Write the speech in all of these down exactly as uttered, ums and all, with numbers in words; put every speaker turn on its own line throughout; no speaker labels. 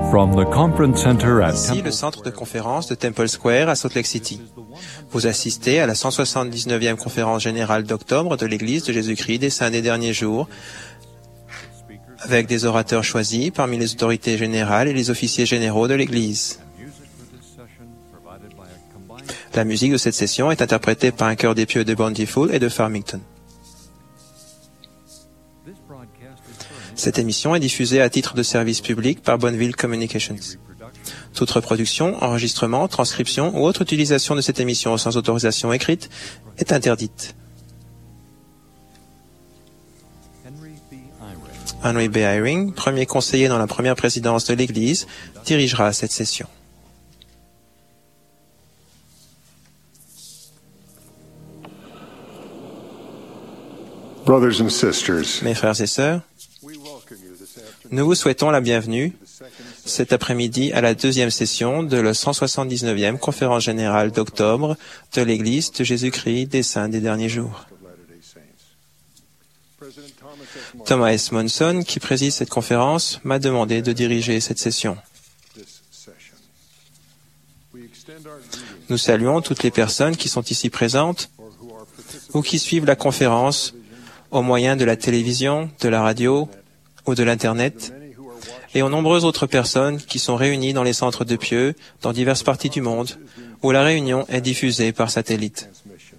From the conference center at
Ici, le centre de conférence de Temple Square à Salt Lake City. Vous assistez à la cent soixante-dix-neuvième conférence générale d'octobre de l'Église de Jésus-Christ des Saints des Derniers Jours, avec des orateurs choisis parmi les autorités générales et les officiers généraux de l'Église. La musique de cette session est interprétée par un chœur des pieux de Bountiful et de Farmington. Cette émission est diffusée à titre de service public par Bonneville Communications. Toute reproduction, enregistrement, transcription ou autre utilisation de cette émission sans autorisation écrite est interdite. Henry B. Eyring, premier conseiller dans la première présidence de l'Église, dirigera cette session.
Brothers and sisters,
Mes frères et sœurs, nous vous souhaitons la bienvenue cet après-midi à la deuxième session de la cent soixante-dix-neuvième conférence générale d'octobre de l'Église de Jésus-Christ des Saints des Derniers Jours. Thomas S. Monson, qui préside cette conférence, m'a demandé de diriger cette session. Nous saluons toutes les personnes qui sont ici présentes ou qui suivent la conférence au moyen de la télévision, de la radio ou de l'Internet, et aux nombreuses autres personnes qui sont réunies dans les centres de pieux dans diverses parties du monde où la réunion est diffusée par satellite.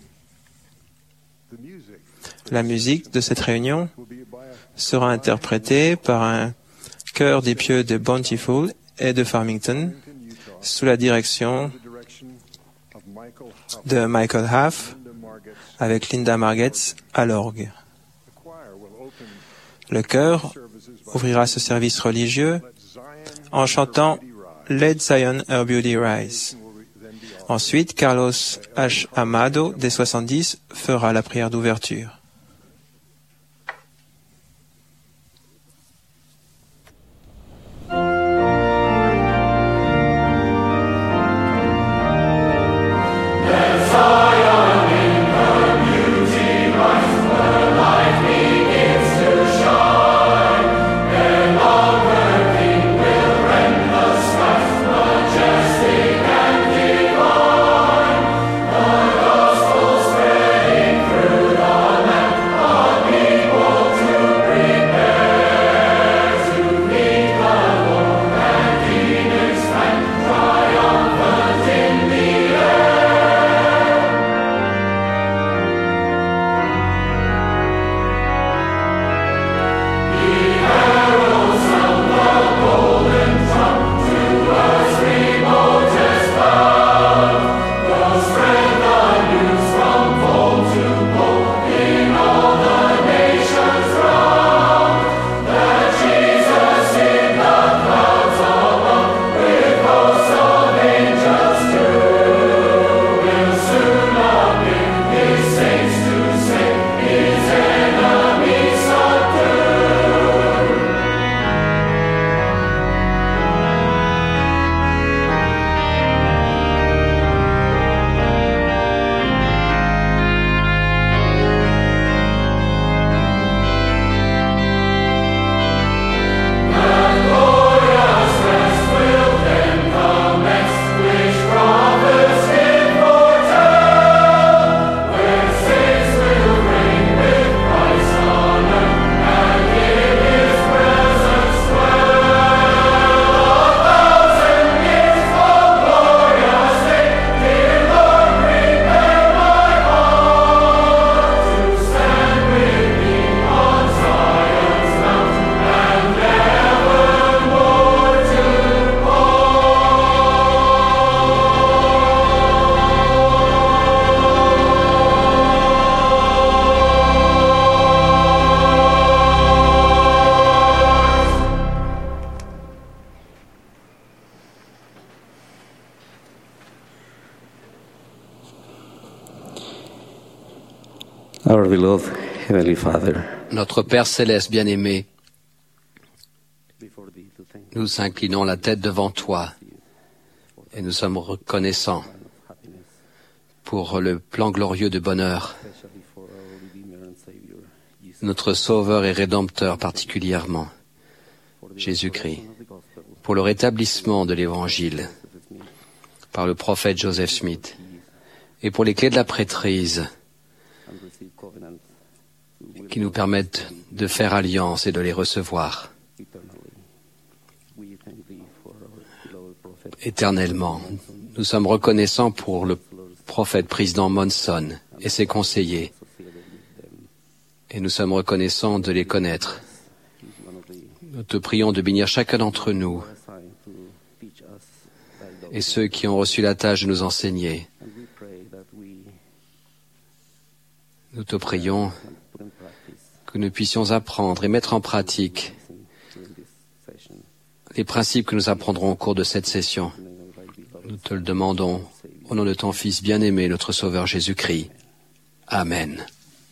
La musique de cette réunion sera interprétée par un chœur des pieux de Bountiful et de Farmington sous la direction de Michael Huff avec Linda Margetts à l'orgue. Le chœur ouvrira ce service religieux en chantant Let Zion Her Beauty Rise. Ensuite, Carlos H. Amado, des soixante-dix, fera la prière d'ouverture.
Our beloved Heavenly Father,
Notre Père céleste bien-aimé, nous nous inclinons la tête devant toi et nous sommes reconnaissants pour le plan glorieux de bonheur, notre Sauveur et Rédempteur particulièrement, Jésus-Christ, pour le rétablissement de l'Évangile par le prophète Joseph Smith et pour les clés de la prêtrise qui nous permettent de faire alliance et de les recevoir éternellement. Nous sommes reconnaissants pour le prophète président Monson et ses conseillers, et nous sommes reconnaissants de les connaître. Nous te prions de bénir chacun d'entre nous et ceux qui ont reçu la tâche de nous enseigner. Nous te prions que nous puissions apprendre et mettre en pratique les principes que nous apprendrons au cours de cette session. Nous te le demandons au nom de ton Fils bien-aimé, notre Sauveur Jésus-Christ. Amen.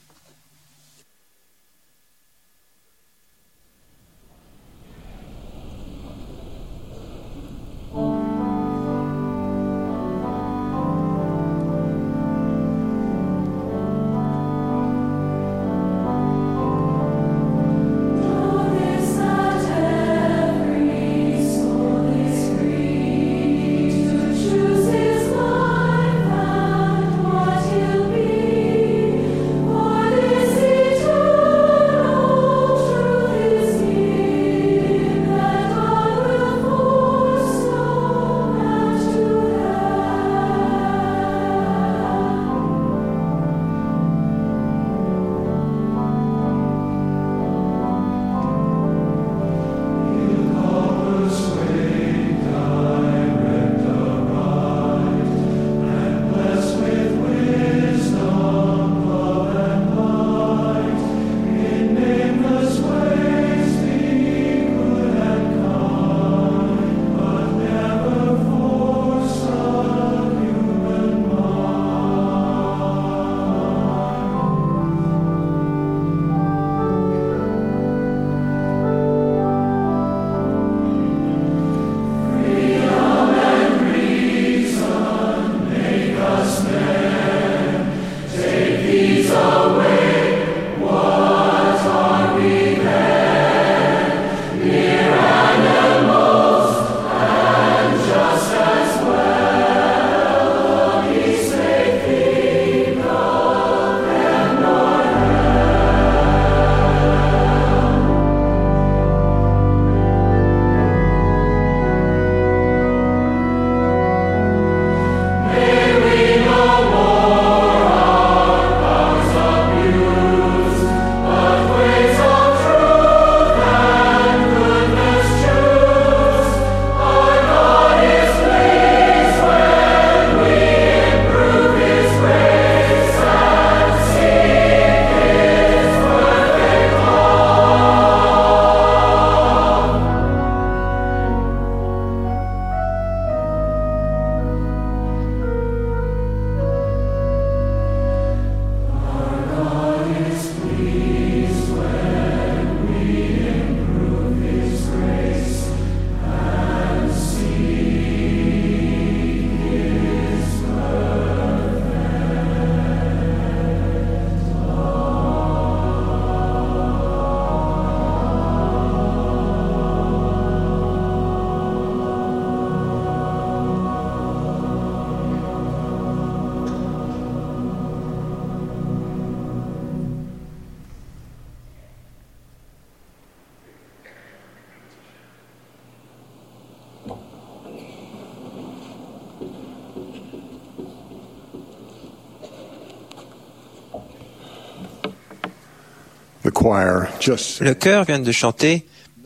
Le chœur vient de chanter.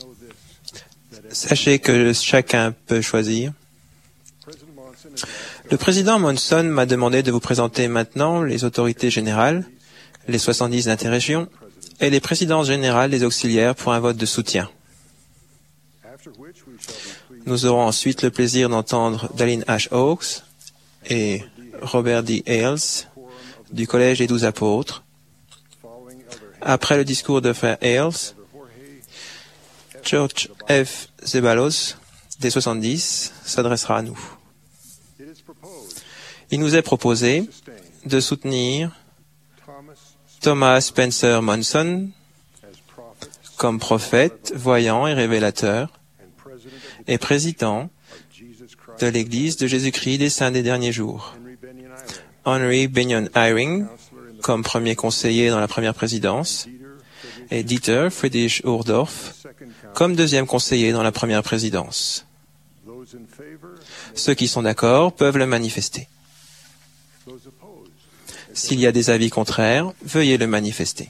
Sachez que chacun peut choisir. Le président Monson m'a demandé de vous présenter maintenant les autorités générales, les soixante-dix interrégions et les présidences générales des auxiliaires pour un vote de soutien. Nous aurons ensuite le plaisir d'entendre Dallin H. Oaks et Robert D. Ailes du Collège des Douze Apôtres. Après le discours de Frère Ailes, George F. Zeballos, des soixante-dix, s'adressera à nous. Il nous est proposé de soutenir Thomas Spencer Monson comme prophète, voyant et révélateur, et président de l'Église de Jésus-Christ des Saints des Derniers Jours. Henry Benyon Eyring, comme premier conseiller dans la première présidence, et Dieter Friedrich Uchtdorf, comme deuxième conseiller dans la première présidence. Ceux qui sont d'accord peuvent le manifester. S'il y a des avis contraires, veuillez le manifester.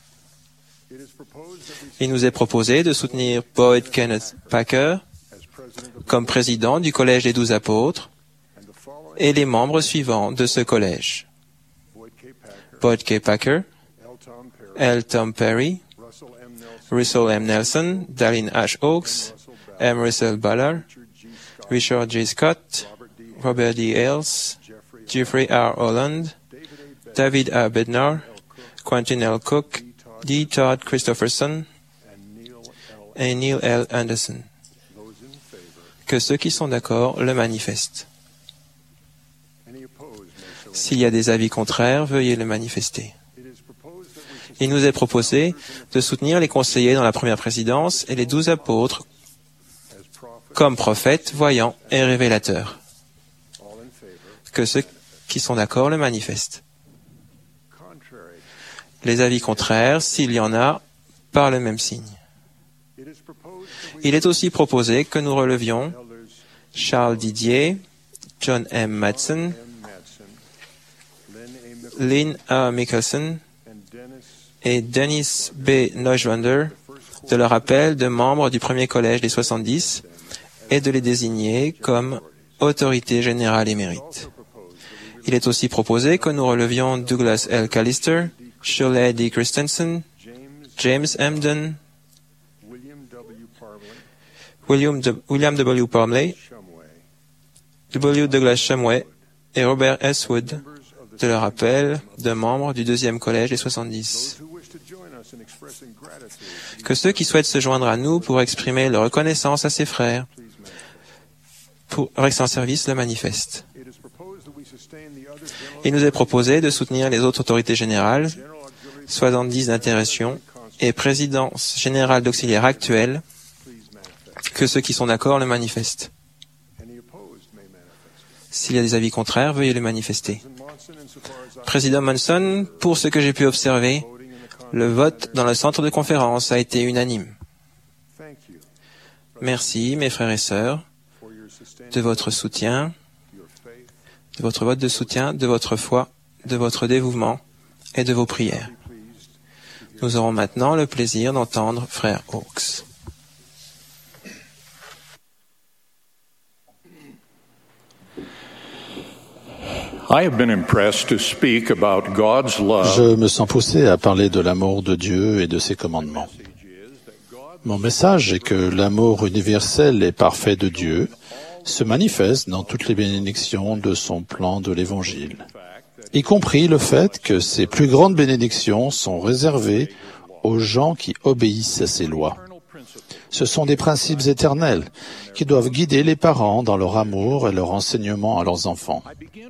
Il nous est proposé de soutenir Boyd Kenneth Packer comme président du Collège des douze apôtres et les membres suivants de ce collège. Boyd K. Packer, L. Tom Perry, Russell M. Nelson, Darlene Ash Oaks, M. Russell Ballard, Richard J. Scott, Robert D. Ailes, Jeffrey R. Holland, David A. Bednar, Quentin L. Cook, D. Todd Christopherson et Neil L. Anderson. Que ceux qui sont d'accord le manifestent. S'il y a des avis contraires, veuillez le manifester. Il nous est proposé de soutenir les conseillers dans la première présidence et les douze apôtres comme prophètes, voyants et révélateurs. Que ceux qui sont d'accord le manifestent. Les avis contraires, s'il y en a, par le même signe. Il est aussi proposé que nous relevions Charles Didier, John M. Madsen, Lynn A. Mickelson et Dennis B. Neuschwander de leur appel de membres du premier collège des soixante-dix et de les désigner comme autorité générale émérite. Il est aussi proposé que nous relevions Douglas L. Callister, Shirley D. Christensen, James Emden, William, de, William W. Parmley, W. Douglas Shumway et Robert S. Wood de leur appel de membres du deuxième collège des soixante-dix. Que ceux qui souhaitent se joindre à nous pour exprimer leur reconnaissance à ses frères pour rester en service le manifestent. Il nous est proposé de soutenir les autres autorités générales, soixante-dix d'intervention et présidence générale d'auxiliaires actuels. Que ceux qui sont d'accord le manifestent. S'il y a des avis contraires, veuillez le manifester. Président Monson, pour ce que j'ai pu observer, le vote dans le centre de conférence a été unanime. Merci, mes frères et sœurs, de votre soutien, de votre vote de soutien, de votre foi, de votre dévouement et de vos prières. Nous aurons maintenant le plaisir d'entendre Frère Hawkes.
Je me sens poussé à parler de l'amour de Dieu et de ses commandements. Mon message est que l'amour universel et parfait de Dieu se manifeste dans toutes les bénédictions de son plan de l'Évangile, y compris le fait que ces plus grandes bénédictions sont réservées aux gens qui obéissent à ses lois. Ce sont des principes éternels qui doivent guider les parents dans leur amour et leur enseignement à leurs enfants.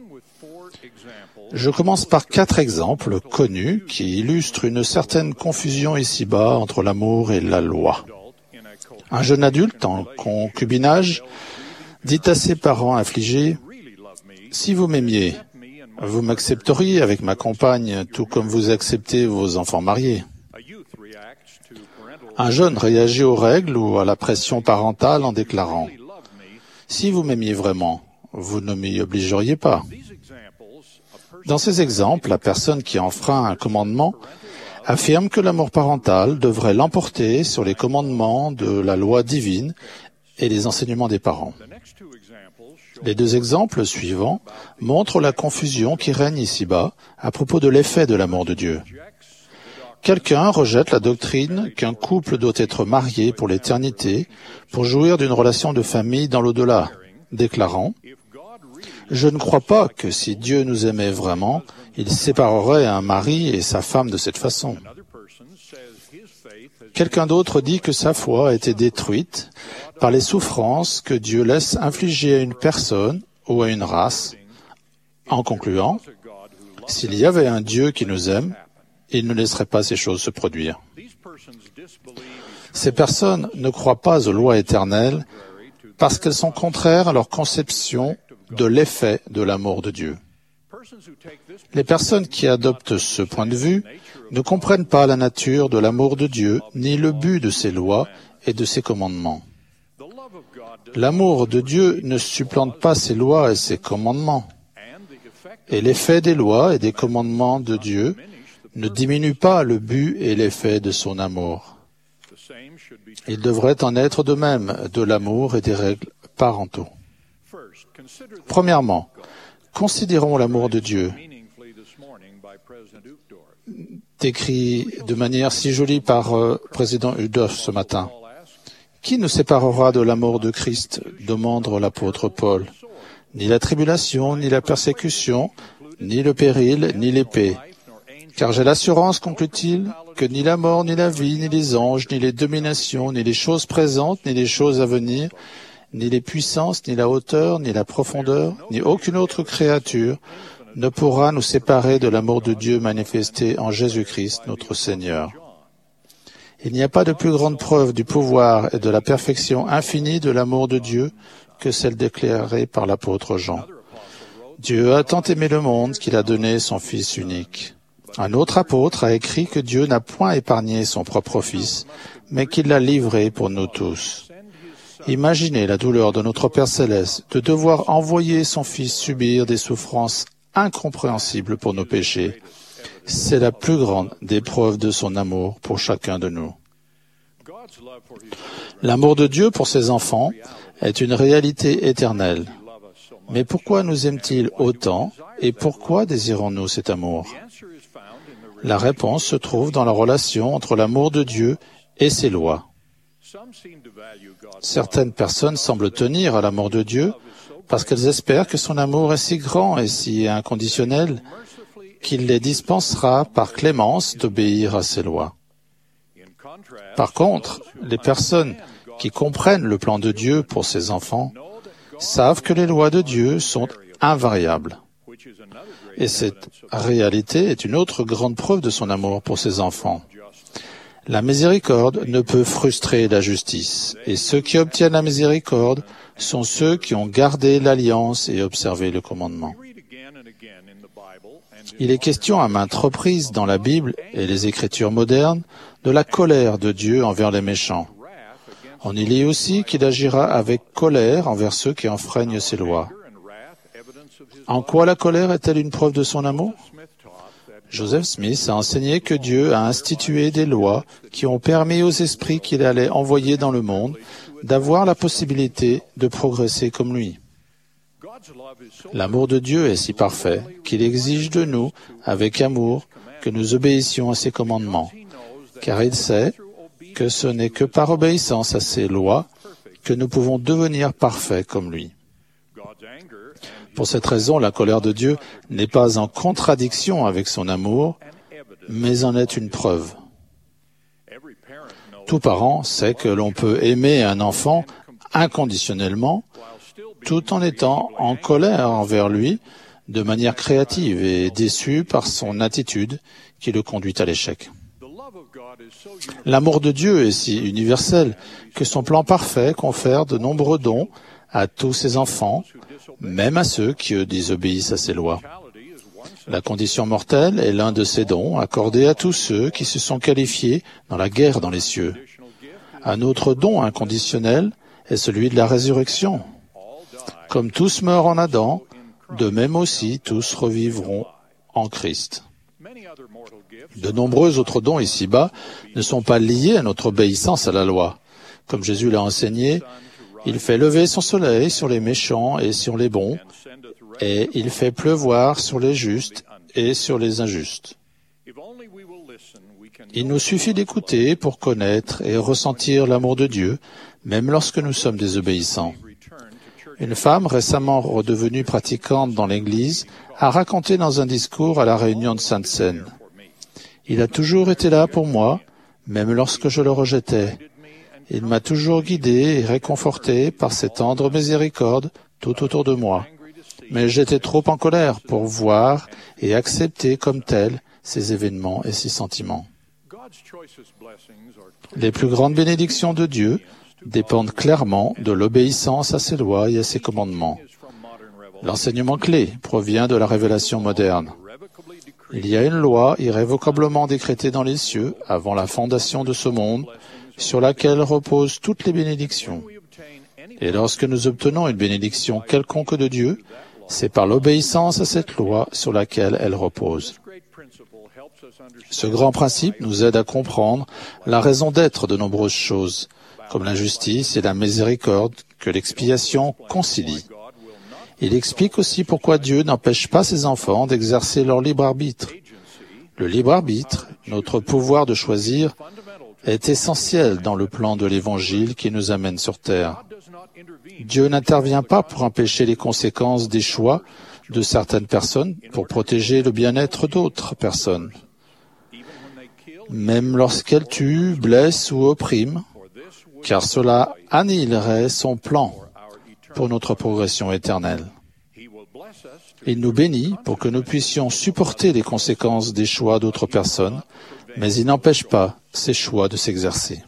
Je commence par quatre exemples connus qui illustrent une certaine confusion ici-bas entre l'amour et la loi. Un jeune adulte en concubinage dit à ses parents affligés, « Si vous m'aimiez, vous m'accepteriez avec ma compagne tout comme vous acceptez vos enfants mariés. » Un jeune réagit aux règles ou à la pression parentale en déclarant, « Si vous m'aimiez vraiment, vous ne m'y obligeriez pas. » Dans ces exemples, la personne qui enfreint un commandement affirme que l'amour parental devrait l'emporter sur les commandements de la loi divine et les enseignements des parents. Les deux exemples suivants montrent la confusion qui règne ici-bas à propos de l'effet de l'amour de Dieu. Quelqu'un rejette la doctrine qu'un couple doit être marié pour l'éternité pour jouir d'une relation de famille dans l'au-delà, déclarant « Je ne crois pas que si Dieu nous aimait vraiment, il séparerait un mari et sa femme de cette façon. » Quelqu'un d'autre dit que sa foi a été détruite par les souffrances que Dieu laisse infliger à une personne ou à une race, en concluant « S'il y avait un Dieu qui nous aime, il ne laisserait pas ces choses se produire. » Ces personnes ne croient pas aux lois éternelles, parce qu'elles sont contraires à leur conception de l'effet de l'amour de Dieu. Les personnes qui adoptent ce point de vue ne comprennent pas la nature de l'amour de Dieu, ni le but de ses lois et de ses commandements. L'amour de Dieu ne supplante pas ses lois et ses commandements. Et l'effet des lois et des commandements de Dieu ne diminue pas le but et l'effet de son amour. Il devrait en être de même de l'amour et des règles parentaux. Premièrement, considérons l'amour de Dieu, décrit de manière si jolie par euh, président Udof ce matin. Qui nous séparera de l'amour de Christ, demande l'apôtre Paul. Ni la tribulation, ni la persécution, ni le péril, ni l'épée. Car j'ai l'assurance, conclut-il, que ni la mort, ni la vie, ni les anges, ni les dominations, ni les choses présentes, ni les choses à venir, ni les puissances, ni la hauteur, ni la profondeur, ni aucune autre créature ne pourra nous séparer de l'amour de Dieu manifesté en Jésus-Christ, notre Seigneur. Il n'y a pas de plus grande preuve du pouvoir et de la perfection infinie de l'amour de Dieu que celle déclarée par l'apôtre Jean. Dieu a tant aimé le monde qu'il a donné son Fils unique. Un autre apôtre a écrit que Dieu n'a point épargné son propre Fils, mais qu'il l'a livré pour nous tous. Imaginez la douleur de notre Père Céleste de devoir envoyer son Fils subir des souffrances incompréhensibles pour nos péchés. C'est la plus grande des preuves de son amour pour chacun de nous. L'amour de Dieu pour ses enfants est une réalité éternelle. Mais pourquoi nous aime-t-il autant et pourquoi désirons-nous cet amour? La réponse se trouve dans la relation entre l'amour de Dieu et ses lois. Certaines personnes semblent tenir à l'amour de Dieu parce qu'elles espèrent que son amour est si grand et si inconditionnel qu'il les dispensera par clémence d'obéir à ses lois. Par contre, les personnes qui comprennent le plan de Dieu pour ses enfants savent que les lois de Dieu sont invariables. Et cette réalité est une autre grande preuve de son amour pour ses enfants. La miséricorde ne peut frustrer la justice, et ceux qui obtiennent la miséricorde sont ceux qui ont gardé l'alliance et observé le commandement. Il est question à maintes reprises dans la Bible et les Écritures modernes de la colère de Dieu envers les méchants. On y lit aussi qu'il agira avec colère envers ceux qui enfreignent ses lois. En quoi la colère est-elle une preuve de son amour? Joseph Smith a enseigné que Dieu a institué des lois qui ont permis aux esprits qu'il allait envoyer dans le monde d'avoir la possibilité de progresser comme lui. L'amour de Dieu est si parfait qu'il exige de nous, avec amour, que nous obéissions à ses commandements, car il sait que ce n'est que par obéissance à ses lois que nous pouvons devenir parfaits comme lui. Pour cette raison, la colère de Dieu n'est pas en contradiction avec son amour, mais en est une preuve. Tout parent sait que l'on peut aimer un enfant inconditionnellement tout en étant en colère envers lui de manière créative et déçu par son attitude qui le conduit à l'échec. L'amour de Dieu est si universel que son plan parfait confère de nombreux dons à tous ses enfants, même à ceux qui désobéissent à ses lois. La condition mortelle est l'un de ces dons accordés à tous ceux qui se sont qualifiés dans la guerre dans les cieux. Un autre don inconditionnel est celui de la résurrection. Comme tous meurent en Adam, de même aussi tous revivront en Christ. De nombreux autres dons ici-bas ne sont pas liés à notre obéissance à la loi. Comme Jésus l'a enseigné, il fait lever son soleil sur les méchants et sur les bons, et il fait pleuvoir sur les justes et sur les injustes. Il nous suffit d'écouter pour connaître et ressentir l'amour de Dieu, même lorsque nous sommes désobéissants. Une femme récemment redevenue pratiquante dans l'Église a raconté dans un discours à la réunion de Sainte-Seine. « Il a toujours été là pour moi, même lorsque je le rejetais. Il m'a toujours guidé et réconforté par ses tendres miséricordes tout autour de moi. Mais j'étais trop en colère pour voir et accepter comme tels ces événements et ces sentiments. » Les plus grandes bénédictions de Dieu dépendent clairement de l'obéissance à ses lois et à ses commandements. L'enseignement clé provient de la révélation moderne. Il y a une loi irrévocablement décrétée dans les cieux avant la fondation de ce monde, sur laquelle reposent toutes les bénédictions. Et lorsque nous obtenons une bénédiction quelconque de Dieu, c'est par l'obéissance à cette loi sur laquelle elle repose. Ce grand principe nous aide à comprendre la raison d'être de nombreuses choses, comme la justice et la miséricorde que l'expiation concilie. Il explique aussi pourquoi Dieu n'empêche pas ses enfants d'exercer leur libre arbitre. Le libre arbitre, notre pouvoir de choisir, est essentiel dans le plan de l'Évangile qui nous amène sur terre. Dieu n'intervient pas pour empêcher les conséquences des choix de certaines personnes pour protéger le bien-être d'autres personnes. Même lorsqu'elles tuent, blessent ou oppriment, car cela annihilerait son plan pour notre progression éternelle. Il nous bénit pour que nous puissions supporter les conséquences des choix d'autres personnes, mais il n'empêche pas ces choix de s'exercer.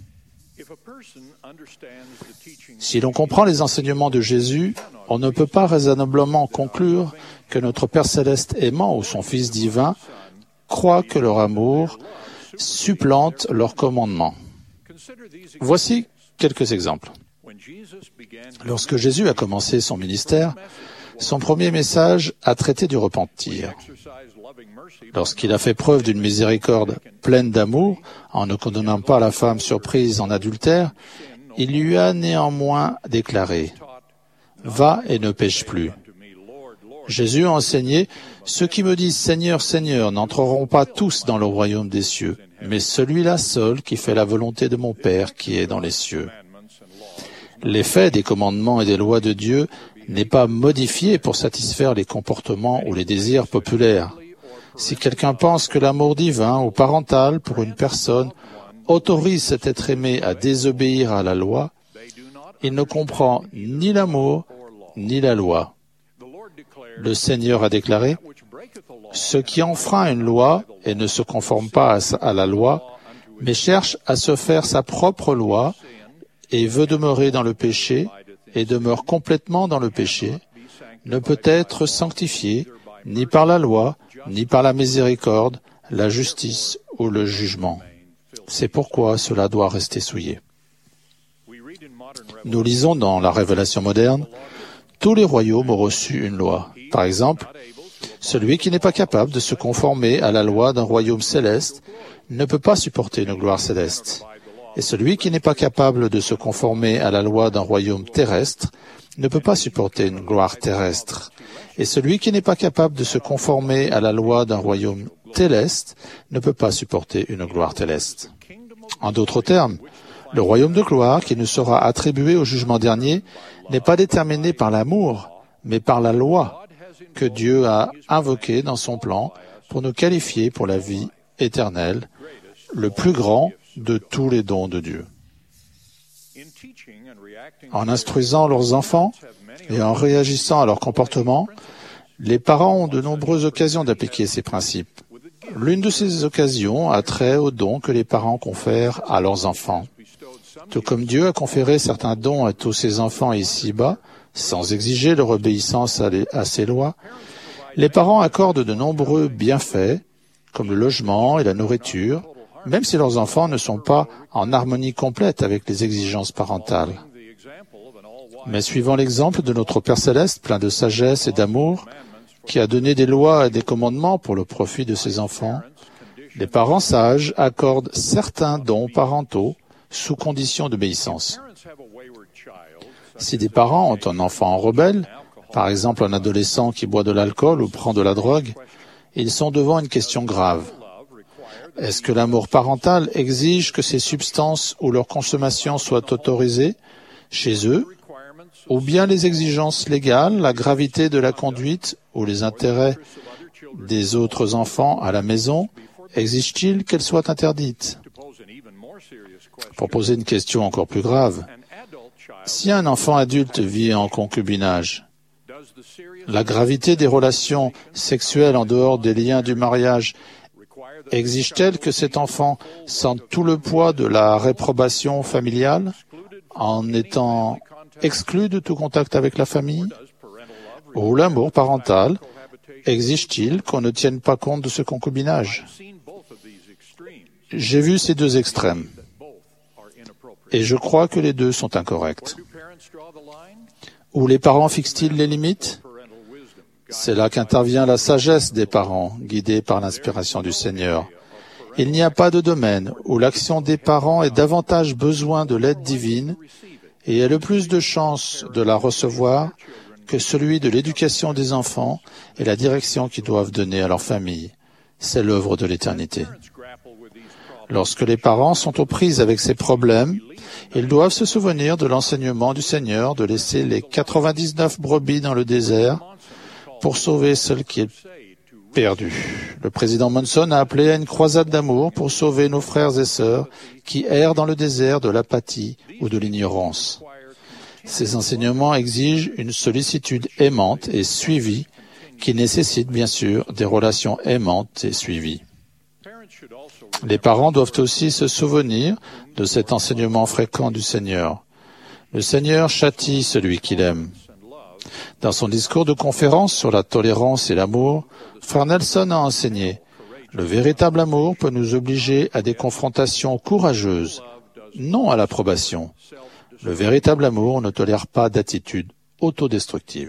Si l'on comprend les enseignements de Jésus, on ne peut pas raisonnablement conclure que notre Père céleste aimant ou son Fils divin croit que leur amour supplante leur commandement. Voici quelques exemples. Lorsque Jésus a commencé son ministère, son premier message a traité du repentir. Lorsqu'il a fait preuve d'une miséricorde pleine d'amour, en ne condamnant pas la femme surprise en adultère, il lui a néanmoins déclaré « Va et ne pêche plus ». Jésus a enseigné « Ceux qui me disent Seigneur, Seigneur n'entreront pas tous dans le royaume des cieux, mais celui-là seul qui fait la volonté de mon Père qui est dans les cieux ». L'effet des commandements et des lois de Dieu n'est pas modifié pour satisfaire les comportements ou les désirs populaires. Si quelqu'un pense que l'amour divin ou parental pour une personne autorise cet être aimé à désobéir à la loi, il ne comprend ni l'amour ni la loi. Le Seigneur a déclaré « Ce qui enfreint une loi et ne se conforme pas à la loi, mais cherche à se faire sa propre loi et veut demeurer dans le péché et demeure complètement dans le péché, ne peut être sanctifié ni par la loi, ni par la miséricorde, la justice ou le jugement. C'est pourquoi cela doit rester souillé. » Nous lisons dans la Révélation moderne, « Tous les royaumes ont reçu une loi. » Par exemple, celui qui n'est pas capable de se conformer à la loi d'un royaume céleste ne peut pas supporter une gloire céleste. Et celui qui n'est pas capable de se conformer à la loi d'un royaume terrestre ne peut pas supporter une gloire terrestre. Et celui qui n'est pas capable de se conformer à la loi d'un royaume céleste ne peut pas supporter une gloire céleste. En d'autres termes, le royaume de gloire qui nous sera attribué au jugement dernier n'est pas déterminé par l'amour, mais par la loi que Dieu a invoquée dans son plan pour nous qualifier pour la vie éternelle, le plus grand de tous les dons de Dieu. En instruisant leurs enfants et en réagissant à leur comportement, les parents ont de nombreuses occasions d'appliquer ces principes. L'une de ces occasions a trait aux dons que les parents confèrent à leurs enfants. Tout comme Dieu a conféré certains dons à tous ses enfants ici-bas, sans exiger leur obéissance à, les, à ses lois, les parents accordent de nombreux bienfaits, comme le logement et la nourriture, même si leurs enfants ne sont pas en harmonie complète avec les exigences parentales. Mais suivant l'exemple de notre Père céleste, plein de sagesse et d'amour, qui a donné des lois et des commandements pour le profit de ses enfants, les parents sages accordent certains dons parentaux sous condition d'obéissance. Si des parents ont un enfant rebelle, par exemple un adolescent qui boit de l'alcool ou prend de la drogue, ils sont devant une question grave. Est-ce que l'amour parental exige que ces substances ou leur consommation soient autorisées chez eux, ou bien les exigences légales, la gravité de la conduite ou les intérêts des autres enfants à la maison exigent-ils qu'elles soient interdites? Pour poser une question encore plus grave, si un enfant adulte vit en concubinage, la gravité des relations sexuelles en dehors des liens du mariage exige-t-elle que cet enfant sente tout le poids de la réprobation familiale en étant exclu de tout contact avec la famille? Ou l'amour parental exige-t-il qu'on ne tienne pas compte de ce concubinage? J'ai vu ces deux extrêmes, et je crois que les deux sont incorrects. Où les parents fixent-ils les limites? C'est là qu'intervient la sagesse des parents, guidée par l'inspiration du Seigneur. Il n'y a pas de domaine où l'action des parents ait davantage besoin de l'aide divine et ait le plus de chances de la recevoir que celui de l'éducation des enfants et la direction qu'ils doivent donner à leur famille. C'est l'œuvre de l'éternité. Lorsque les parents sont aux prises avec ces problèmes, ils doivent se souvenir de l'enseignement du Seigneur de laisser les quatre-vingt-dix-neuf brebis dans le désert pour sauver celle qui est perdue. Le président Monson a appelé à une croisade d'amour pour sauver nos frères et sœurs qui errent dans le désert de l'apathie ou de l'ignorance. Ces enseignements exigent une sollicitude aimante et suivie qui nécessite bien sûr des relations aimantes et suivies. Les parents doivent aussi se souvenir de cet enseignement fréquent du Seigneur. Le Seigneur châtie celui qu'il aime. Dans son discours de conférence sur la tolérance et l'amour, Frère Nelson a enseigné « Le véritable amour peut nous obliger à des confrontations courageuses, non à l'approbation. Le véritable amour ne tolère pas d'attitude autodestructive. »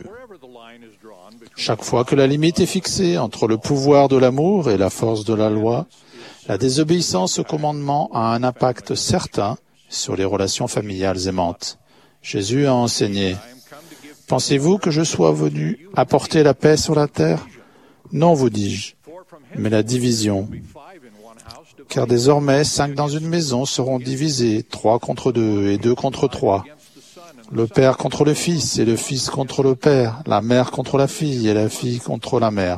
Chaque fois que la limite est fixée entre le pouvoir de l'amour et la force de la loi, la désobéissance au commandement a un impact certain sur les relations familiales aimantes. Jésus a enseigné « Pensez-vous que je sois venu apporter la paix sur la terre? Non, vous dis-je, mais la division. Car désormais, cinq dans une maison seront divisés, trois contre deux et deux contre trois. Le père contre le fils et le fils contre le père, la mère contre la fille et la fille contre la mère. »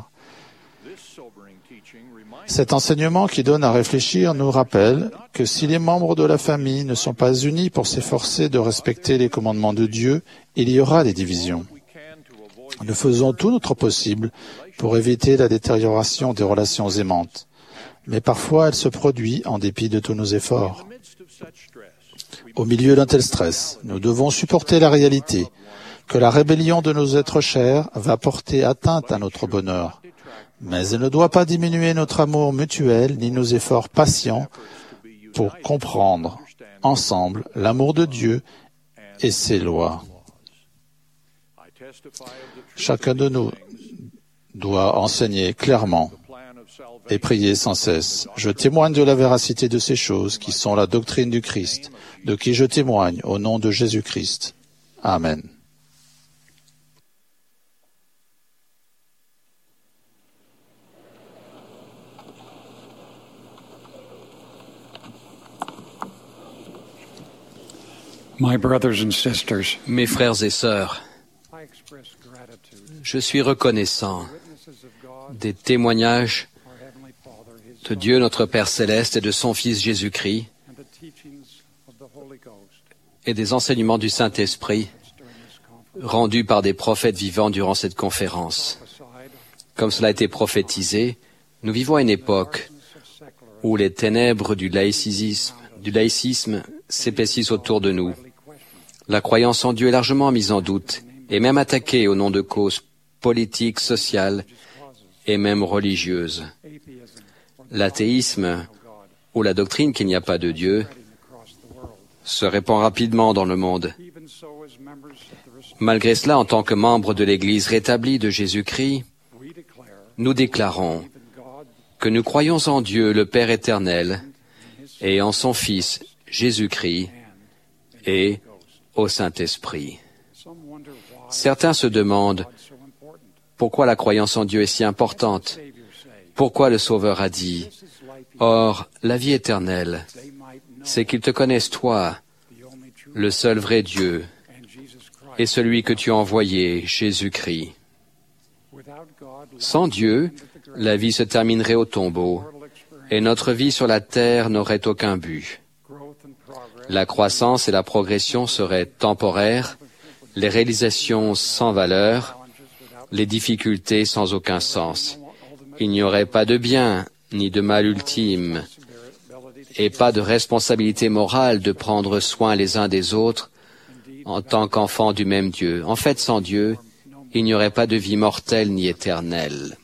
Cet enseignement qui donne à réfléchir nous rappelle que si les membres de la famille ne sont pas unis pour s'efforcer de respecter les commandements de Dieu, il y aura des divisions. Nous faisons tout notre possible pour éviter la détérioration des relations aimantes, mais parfois elle se produit en dépit de tous nos efforts. Au milieu d'un tel stress, nous devons supporter la réalité que la rébellion de nos êtres chers va porter atteinte à notre bonheur. Mais elle ne doit pas diminuer notre amour mutuel ni nos efforts patients pour comprendre ensemble l'amour de Dieu et ses lois. Chacun de nous doit enseigner clairement et prier sans cesse. Je témoigne de la véracité de ces choses qui sont la doctrine du Christ, de qui je témoigne au nom de Jésus-Christ. Amen.
My brothers and sisters,
Mes frères et sœurs, je suis reconnaissant des témoignages de Dieu notre Père Céleste et de son Fils Jésus-Christ et des enseignements du Saint-Esprit rendus par des prophètes vivants durant cette conférence. Comme cela a été prophétisé, nous vivons à une époque où les ténèbres du laïcisme, du laïcisme s'épaississent autour de nous. La croyance en Dieu est largement mise en doute et même attaquée au nom de causes politiques, sociales et même religieuses. L'athéisme, ou la doctrine qu'il n'y a pas de Dieu, se répand rapidement dans le monde. Malgré cela, en tant que membres de l'Église rétablie de Jésus-Christ, nous déclarons que nous croyons en Dieu, le Père éternel, et en son Fils, Jésus-Christ, et au Saint-Esprit. Certains se demandent pourquoi la croyance en Dieu est si importante, pourquoi le Sauveur a dit « Or, la vie éternelle, c'est qu'ils te connaissent toi, le seul vrai Dieu, et celui que tu as envoyé, Jésus-Christ. » Sans Dieu, la vie se terminerait au tombeau, et notre vie sur la terre n'aurait aucun but. La croissance et la progression seraient temporaires, les réalisations sans valeur, les difficultés sans aucun sens. Il n'y aurait pas de bien ni de mal ultime, et pas de responsabilité morale de prendre soin les uns des autres en tant qu'enfants du même Dieu. En fait, sans Dieu, il n'y aurait pas de vie mortelle ni éternelle.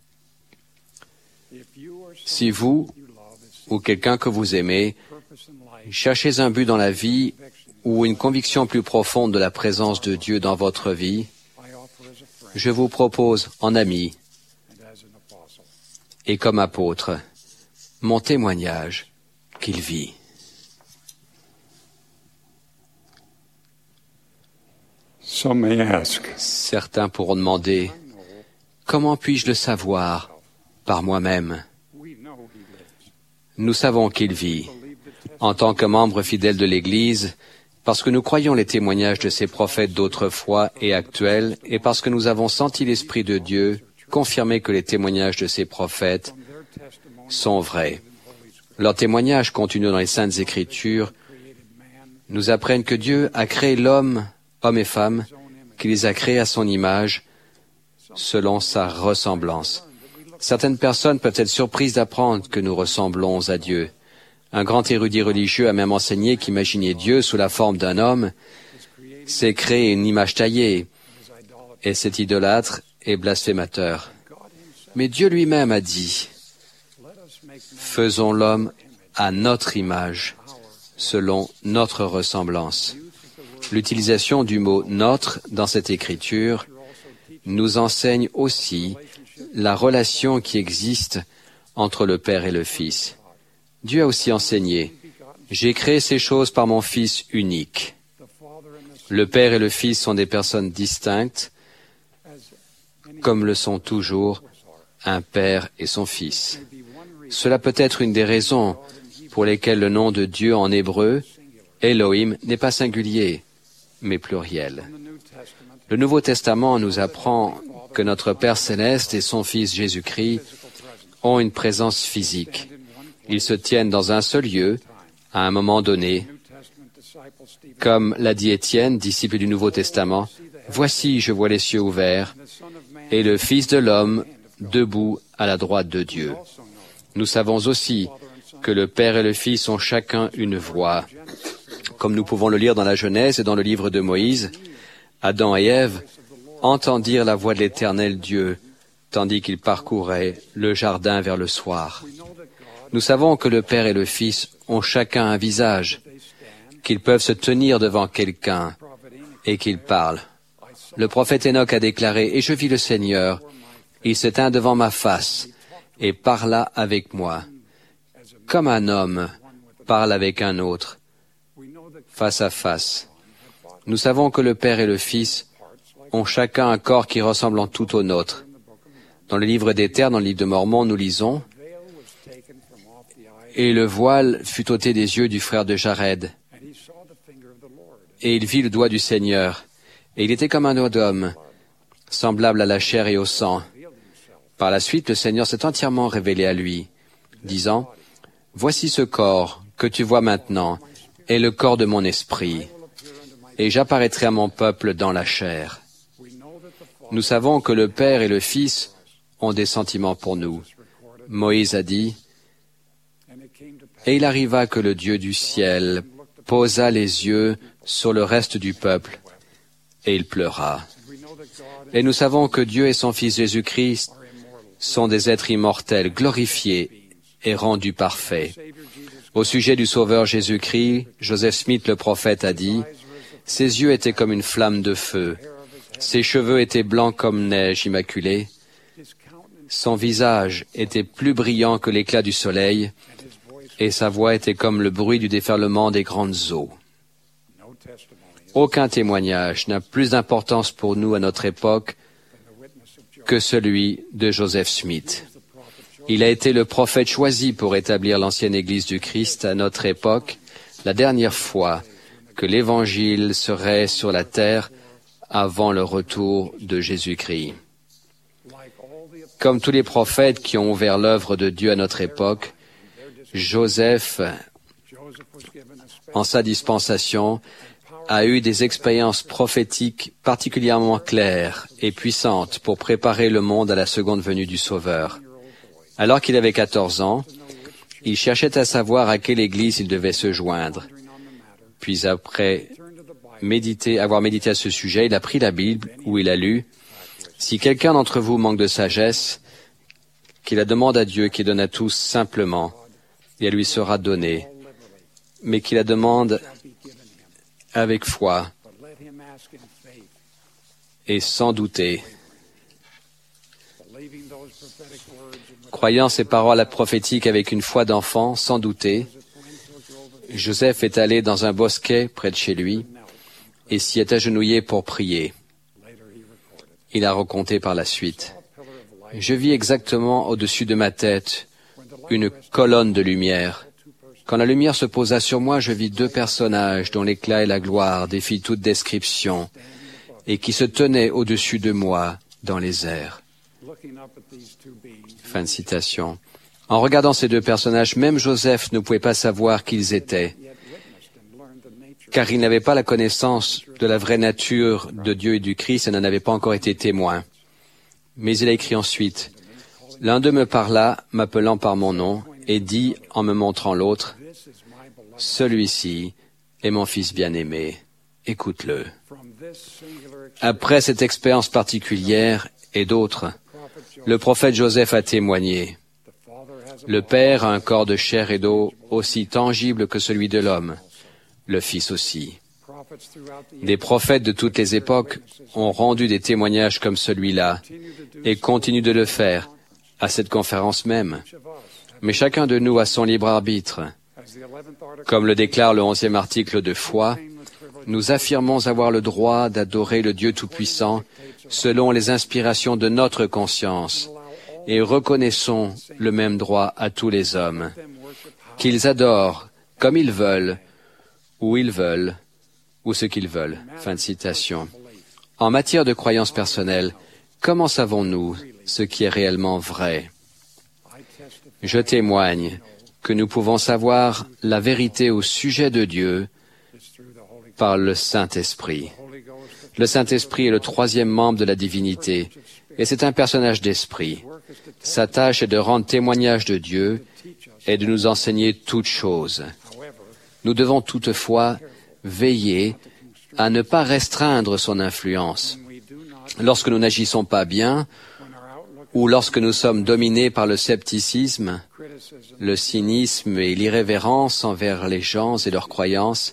Si vous, ou quelqu'un que vous aimez, cherchez un but dans la vie ou une conviction plus profonde de la présence de Dieu dans votre vie, je vous propose en ami et comme apôtre mon témoignage qu'il vit.
Some may ask,
Certains pourront demander, comment puis-je le savoir par moi-même? Nous savons qu'il vit. En tant que membres fidèles de l'Église, parce que nous croyons les témoignages de ces prophètes d'autrefois et actuels, et parce que nous avons senti l'Esprit de Dieu confirmer que les témoignages de ces prophètes sont vrais. Leurs témoignages contenus dans les Saintes Écritures nous apprennent que Dieu a créé l'homme, homme et femme, qu'il les a créés à son image, selon sa ressemblance. Certaines personnes peuvent être surprises d'apprendre que nous ressemblons à Dieu. Un grand érudit religieux a même enseigné qu'imaginer Dieu sous la forme d'un homme, c'est créer une image taillée, et cet idolâtre est blasphémateur. Mais Dieu lui-même a dit, « Faisons l'homme à notre image, selon notre ressemblance. » L'utilisation du mot « notre » dans cette écriture nous enseigne aussi la relation qui existe entre le Père et le Fils. Dieu a aussi enseigné, « J'ai créé ces choses par mon Fils unique. » Le Père et le Fils sont des personnes distinctes, comme le sont toujours un Père et son Fils. Cela peut être une des raisons pour lesquelles le nom de Dieu en hébreu, Elohim, n'est pas singulier, mais pluriel. Le Nouveau Testament nous apprend que notre Père céleste et son Fils Jésus-Christ ont une présence physique. Ils se tiennent dans un seul lieu, à un moment donné. Comme l'a dit Étienne, disciple du Nouveau Testament, « Voici, je vois les cieux ouverts, et le Fils de l'homme debout à la droite de Dieu. » Nous savons aussi que le Père et le Fils ont chacun une voix. Comme nous pouvons le lire dans la Genèse et dans le livre de Moïse, Adam et Ève entendirent la voix de l'Éternel Dieu, tandis qu'ils parcouraient le jardin vers le soir. Nous savons que le Père et le Fils ont chacun un visage, qu'ils peuvent se tenir devant quelqu'un et qu'ils parlent. Le prophète Enoch a déclaré, « Et je vis le Seigneur, il se tint devant ma face et parla avec moi, comme un homme parle avec un autre, face à face. » Nous savons que le Père et le Fils ont chacun un corps qui ressemble en tout au nôtre. Dans le livre des Terres, dans le livre de Mormon, nous lisons, « Et le voile fut ôté des yeux du frère de Jared, et il vit le doigt du Seigneur, et il était comme un doigt d'homme, semblable à la chair et au sang. Par la suite, le Seigneur s'est entièrement révélé à lui, disant, « Voici ce corps que tu vois maintenant, est le corps de mon esprit, et j'apparaîtrai à mon peuple dans la chair. » Nous savons que le Père et le Fils ont des sentiments pour nous. Moïse a dit, « Et il arriva que le Dieu du ciel posa les yeux sur le reste du peuple, et il pleura. » Et nous savons que Dieu et son Fils Jésus-Christ sont des êtres immortels, glorifiés et rendus parfaits. Au sujet du Sauveur Jésus-Christ, Joseph Smith le prophète a dit, « Ses yeux étaient comme une flamme de feu, ses cheveux étaient blancs comme neige immaculée, son visage était plus brillant que l'éclat du soleil, et sa voix était comme le bruit du déferlement des grandes eaux. » Aucun témoignage n'a plus d'importance pour nous à notre époque que celui de Joseph Smith. Il a été le prophète choisi pour établir l'ancienne Église du Christ à notre époque, la dernière fois que l'Évangile serait sur la terre avant le retour de Jésus-Christ. Comme tous les prophètes qui ont ouvert l'œuvre de Dieu à notre époque, Joseph, en sa dispensation, a eu des expériences prophétiques particulièrement claires et puissantes pour préparer le monde à la seconde venue du Sauveur. Alors qu'il avait quatorze ans, il cherchait à savoir à quelle église il devait se joindre. Puis après méditer, avoir médité à ce sujet, il a pris la Bible où il a lu « Si quelqu'un d'entre vous manque de sagesse, qu'il la demande à Dieu qui donne à tous simplement, et elle lui sera donnée, mais qu'il la demande avec foi et sans douter. » Croyant ces paroles prophétiques avec une foi d'enfant, sans douter, Joseph est allé dans un bosquet près de chez lui et s'y est agenouillé pour prier. Il a raconté par la suite. Je vis exactement au-dessus de ma tête une colonne de lumière. Quand la lumière se posa sur moi, je vis deux personnages dont l'éclat et la gloire défient toute description et qui se tenaient au-dessus de moi dans les airs. Fin de citation. En regardant ces deux personnages, même Joseph ne pouvait pas savoir qui ils étaient, car il n'avait pas la connaissance de la vraie nature de Dieu et du Christ et n'en avait pas encore été témoin. Mais il a écrit ensuite, « L'un d'eux me parla, m'appelant par mon nom, et dit, en me montrant l'autre, « Celui-ci est mon fils bien-aimé, écoute-le. » Après cette expérience particulière et d'autres, le prophète Joseph a témoigné. Le Père a un corps de chair et d'eau aussi tangible que celui de l'homme, le Fils aussi. Des prophètes de toutes les époques ont rendu des témoignages comme celui-là et continuent de le faire à cette conférence même. Mais chacun de nous a son libre arbitre. Comme le déclare le onzième article de foi, nous affirmons avoir le droit d'adorer le Dieu Tout-Puissant selon les inspirations de notre conscience et reconnaissons le même droit à tous les hommes, qu'ils adorent comme ils veulent, où ils veulent, ou ce qu'ils veulent. Fin de citation. En matière de croyance personnelle, comment savons-nous ce qui est réellement vrai? Je témoigne que nous pouvons savoir la vérité au sujet de Dieu par le Saint-Esprit. Le Saint-Esprit est le troisième membre de la divinité, et c'est un personnage d'esprit. Sa tâche est de rendre témoignage de Dieu et de nous enseigner toutes choses. Nous devons toutefois veiller à ne pas restreindre son influence. Lorsque nous n'agissons pas bien, ou lorsque nous sommes dominés par le scepticisme, le cynisme et l'irrévérence envers les gens et leurs croyances,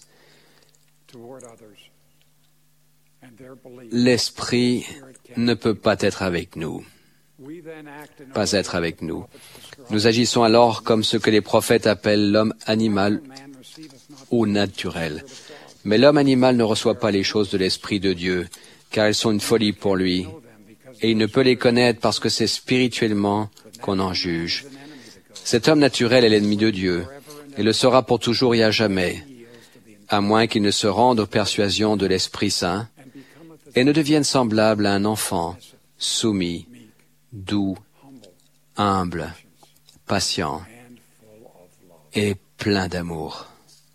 l'Esprit ne peut pas être avec nous. Pas être avec nous. Nous agissons alors comme ce que les prophètes appellent l'homme animal ou naturel. Mais l'homme animal ne reçoit pas les choses de l'Esprit de Dieu, car elles sont une folie pour lui, et il ne peut les connaître parce que c'est spirituellement qu'on en juge. Cet homme naturel est l'ennemi de Dieu, et le sera pour toujours et à jamais, à moins qu'il ne se rende aux persuasions de l'Esprit Saint, et ne devienne semblable à un enfant, soumis, doux, humble, patient et plein d'amour.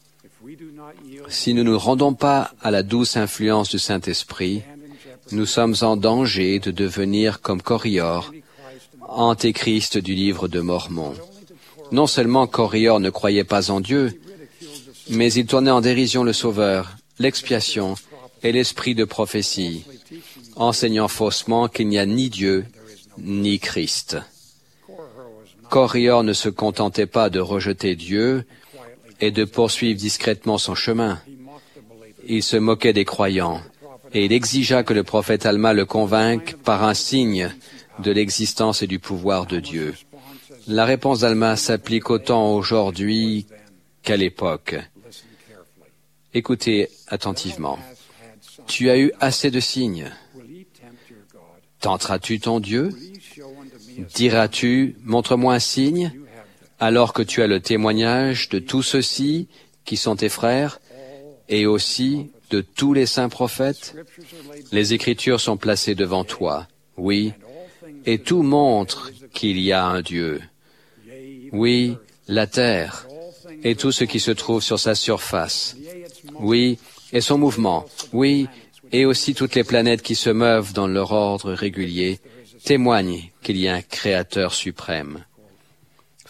Si nous ne nous rendons pas à la douce influence du Saint-Esprit, nous sommes en danger de devenir comme Corior, antéchrist du livre de Mormon. Non seulement Corior ne croyait pas en Dieu, mais il tournait en dérision le Sauveur, l'expiation et l'esprit de prophétie, enseignant faussement qu'il n'y a ni Dieu ni Christ. Corior ne se contentait pas de rejeter Dieu et de poursuivre discrètement son chemin. Il se moquait des croyants et il exigea que le prophète Alma le convainque par un signe de l'existence et du pouvoir de Dieu. La réponse d'Alma s'applique autant aujourd'hui qu'à l'époque. Écoutez attentivement. Tu as eu assez de signes. Tenteras-tu ton Dieu? Diras-tu, montre-moi un signe, alors que tu as le témoignage de tous ceux-ci qui sont tes frères, et aussi de tous les saints prophètes? Les Écritures sont placées devant toi, oui, et tout montre qu'il y a un Dieu. Oui, la terre, et tout ce qui se trouve sur sa surface. Oui, et son mouvement. Oui, et aussi toutes les planètes qui se meuvent dans leur ordre régulier témoignent qu'il y a un Créateur suprême.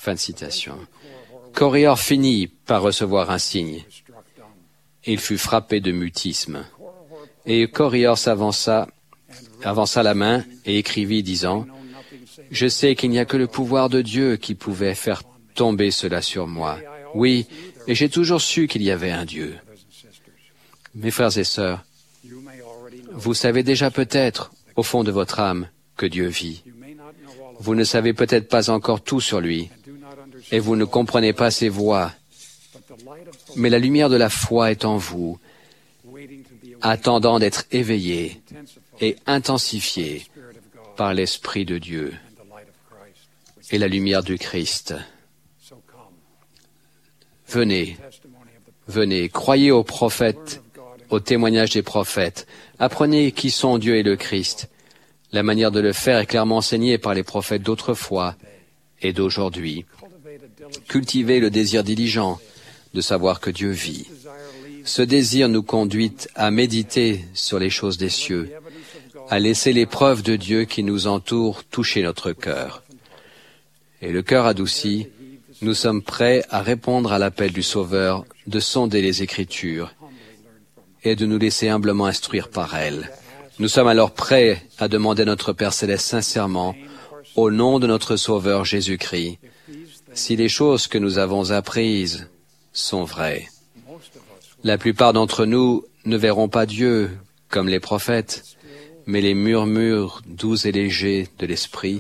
Fin de citation. Korihor finit par recevoir un signe. Il fut frappé de mutisme. Et Korihor s'avança, avança la main et écrivit disant, « Je sais qu'il n'y a que le pouvoir de Dieu qui pouvait faire tomber cela sur moi. Oui, et j'ai toujours su qu'il y avait un Dieu. » Mes frères et sœurs, vous savez déjà peut-être, au fond de votre âme, que Dieu vit. Vous ne savez peut-être pas encore tout sur lui, et vous ne comprenez pas ses voies. Mais la lumière de la foi est en vous, attendant d'être éveillée et intensifiée par l'Esprit de Dieu et la lumière du Christ. Venez, venez, croyez aux prophètes, au témoignage des prophètes. Apprenez qui sont Dieu et le Christ. La manière de le faire est clairement enseignée par les prophètes d'autrefois et d'aujourd'hui. Cultivez le désir diligent de savoir que Dieu vit. Ce désir nous conduit à méditer sur les choses des cieux, à laisser les preuves de Dieu qui nous entourent toucher notre cœur. Et le cœur adouci, nous sommes prêts à répondre à l'appel du Sauveur de sonder les Écritures et de nous laisser humblement instruire par elles. Nous sommes alors prêts à demander à notre Père Céleste sincèrement, au nom de notre Sauveur Jésus-Christ, si les choses que nous avons apprises sont vraies. La plupart d'entre nous ne verront pas Dieu comme les prophètes, mais les murmures doux et légers de l'Esprit,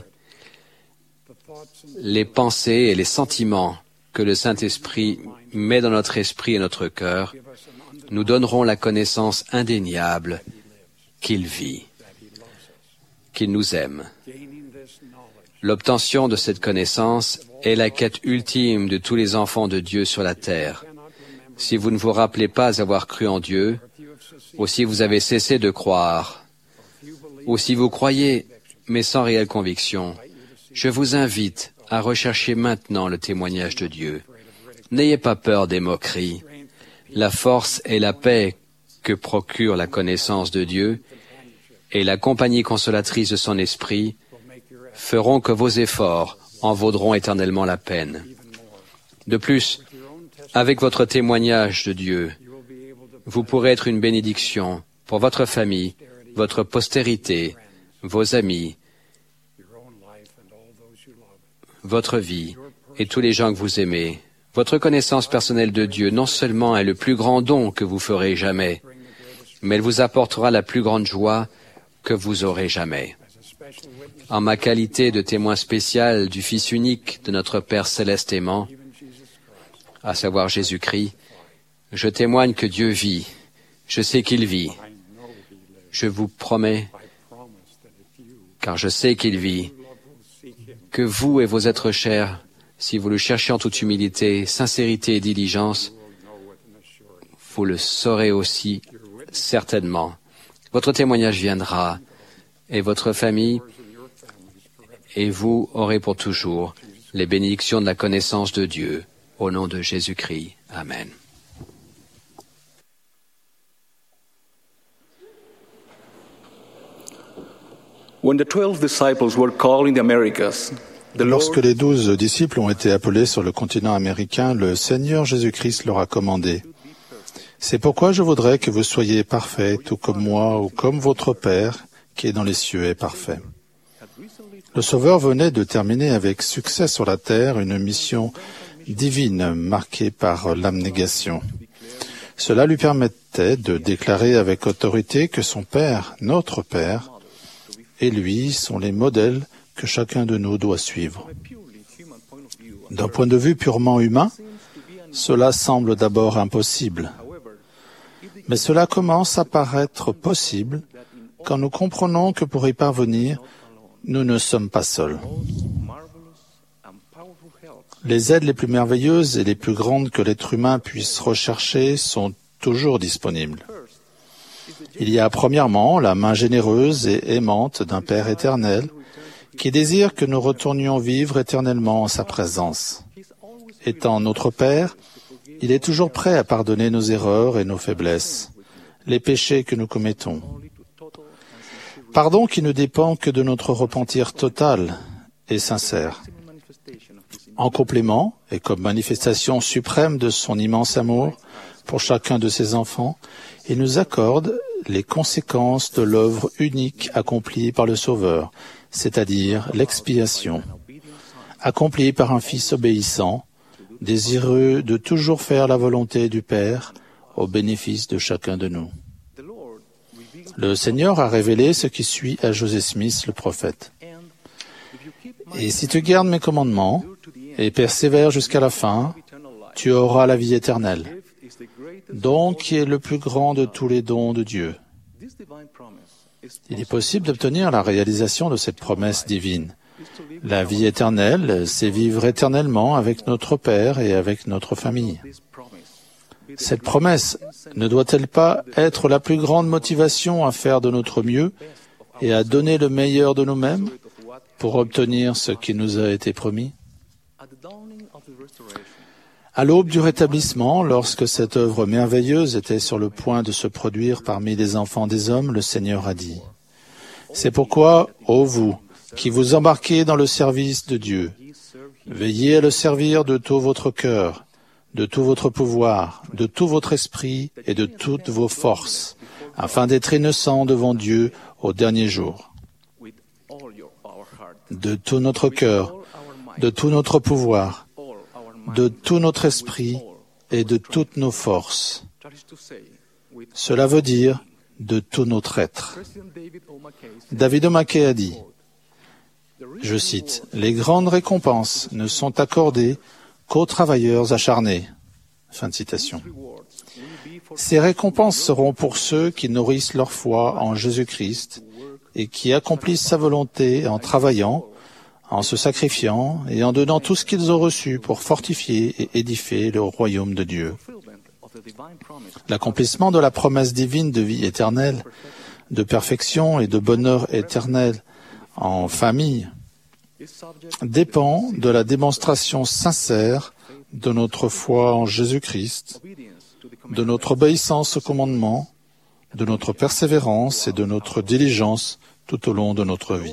les pensées et les sentiments que le Saint-Esprit met dans notre esprit et notre cœur, nous donneront la connaissance indéniable qu'il vit, qu'il nous aime. L'obtention de cette connaissance est la quête ultime de tous les enfants de Dieu sur la terre. Si vous ne vous rappelez pas avoir cru en Dieu, ou si vous avez cessé de croire, ou si vous croyez, mais sans réelle conviction, je vous invite à rechercher maintenant le témoignage de Dieu. N'ayez pas peur des moqueries. La force et la paix que procure la connaissance de Dieu et la compagnie consolatrice de son esprit feront que vos efforts en vaudront éternellement la peine. De plus, avec votre témoignage de Dieu, vous pourrez être une bénédiction pour votre famille, votre postérité, vos amis, votre vie et tous les gens que vous aimez. Votre connaissance personnelle de Dieu non seulement est le plus grand don que vous ferez jamais, mais elle vous apportera la plus grande joie que vous aurez jamais. En ma qualité de témoin spécial du Fils unique de notre Père céleste aimant, à savoir Jésus-Christ, je témoigne que Dieu vit. Je sais qu'il vit. Je vous promets, car je sais qu'il vit, que vous et vos êtres chers, si vous le cherchez en toute humilité, sincérité et diligence, vous le saurez aussi certainement. Votre témoignage viendra, et votre famille et vous aurez pour toujours les bénédictions de la connaissance de Dieu, au nom de Jésus-Christ. Amen.
When the twelve disciples were called in the Americas, the Lord...
Lorsque les douze disciples ont été appelés sur le continent américain, le Seigneur Jésus-Christ leur a commandé: « C'est pourquoi je voudrais que vous soyez parfaits, tout comme moi ou comme votre Père qui est dans les cieux est parfait. » Le Sauveur venait de terminer avec succès sur la terre une mission divine marquée par l'abnégation. Cela lui permettait de déclarer avec autorité que son Père, notre Père, et lui sont les modèles que chacun de nous doit suivre. D'un point de vue purement humain, cela semble d'abord impossible. Mais cela commence à paraître possible quand nous comprenons que pour y parvenir, nous ne sommes pas seuls. Les aides les plus merveilleuses et les plus grandes que l'être humain puisse rechercher sont toujours disponibles. Il y a premièrement la main généreuse et aimante d'un Père éternel qui désire que nous retournions vivre éternellement en sa présence. Étant notre Père, il est toujours prêt à pardonner nos erreurs et nos faiblesses, les péchés que nous commettons. Pardon qui ne dépend que de notre repentir total et sincère. En complément, et comme manifestation suprême de son immense amour pour chacun de ses enfants, il nous accorde les conséquences de l'œuvre unique accomplie par le Sauveur, c'est-à-dire l'expiation, accomplie par un Fils obéissant, désireux de toujours faire la volonté du Père au bénéfice de chacun de nous. Le Seigneur a révélé ce qui suit à Joseph Smith, le prophète. Et si tu gardes mes commandements et persévères jusqu'à la fin, tu auras la vie éternelle, don qui est le plus grand de tous les dons de Dieu. Il est possible d'obtenir la réalisation de cette promesse divine. La vie éternelle, c'est vivre éternellement avec notre Père et avec notre famille. Cette promesse ne doit-elle pas être la plus grande motivation à faire de notre mieux et à donner le meilleur de nous-mêmes pour obtenir ce qui nous a été promis? À l'aube du rétablissement, lorsque cette œuvre merveilleuse était sur le point de se produire parmi les enfants des hommes, le Seigneur a dit, « C'est pourquoi, ô vous, qui vous embarquez dans le service de Dieu, veillez à le servir de tout votre cœur, de tout votre pouvoir, de tout votre esprit et de toutes vos forces, afin d'être innocents devant Dieu au dernier jour. De tout notre cœur, de tout notre pouvoir, de tout notre esprit et de toutes nos forces. Cela veut dire de tout notre être. » David O. Mackay a dit, je cite, « Les grandes récompenses ne sont accordées qu'aux travailleurs acharnés. » Fin de citation. Ces récompenses seront pour ceux qui nourrissent leur foi en Jésus-Christ et qui accomplissent sa volonté en travaillant, en se sacrifiant et en donnant tout ce qu'ils ont reçu pour fortifier et édifier le royaume de Dieu. L'accomplissement de la promesse divine de vie éternelle, de perfection et de bonheur éternel en famille dépend de la démonstration sincère de notre foi en Jésus-Christ, de notre obéissance au commandement, de notre persévérance et de notre diligence tout au long de notre vie.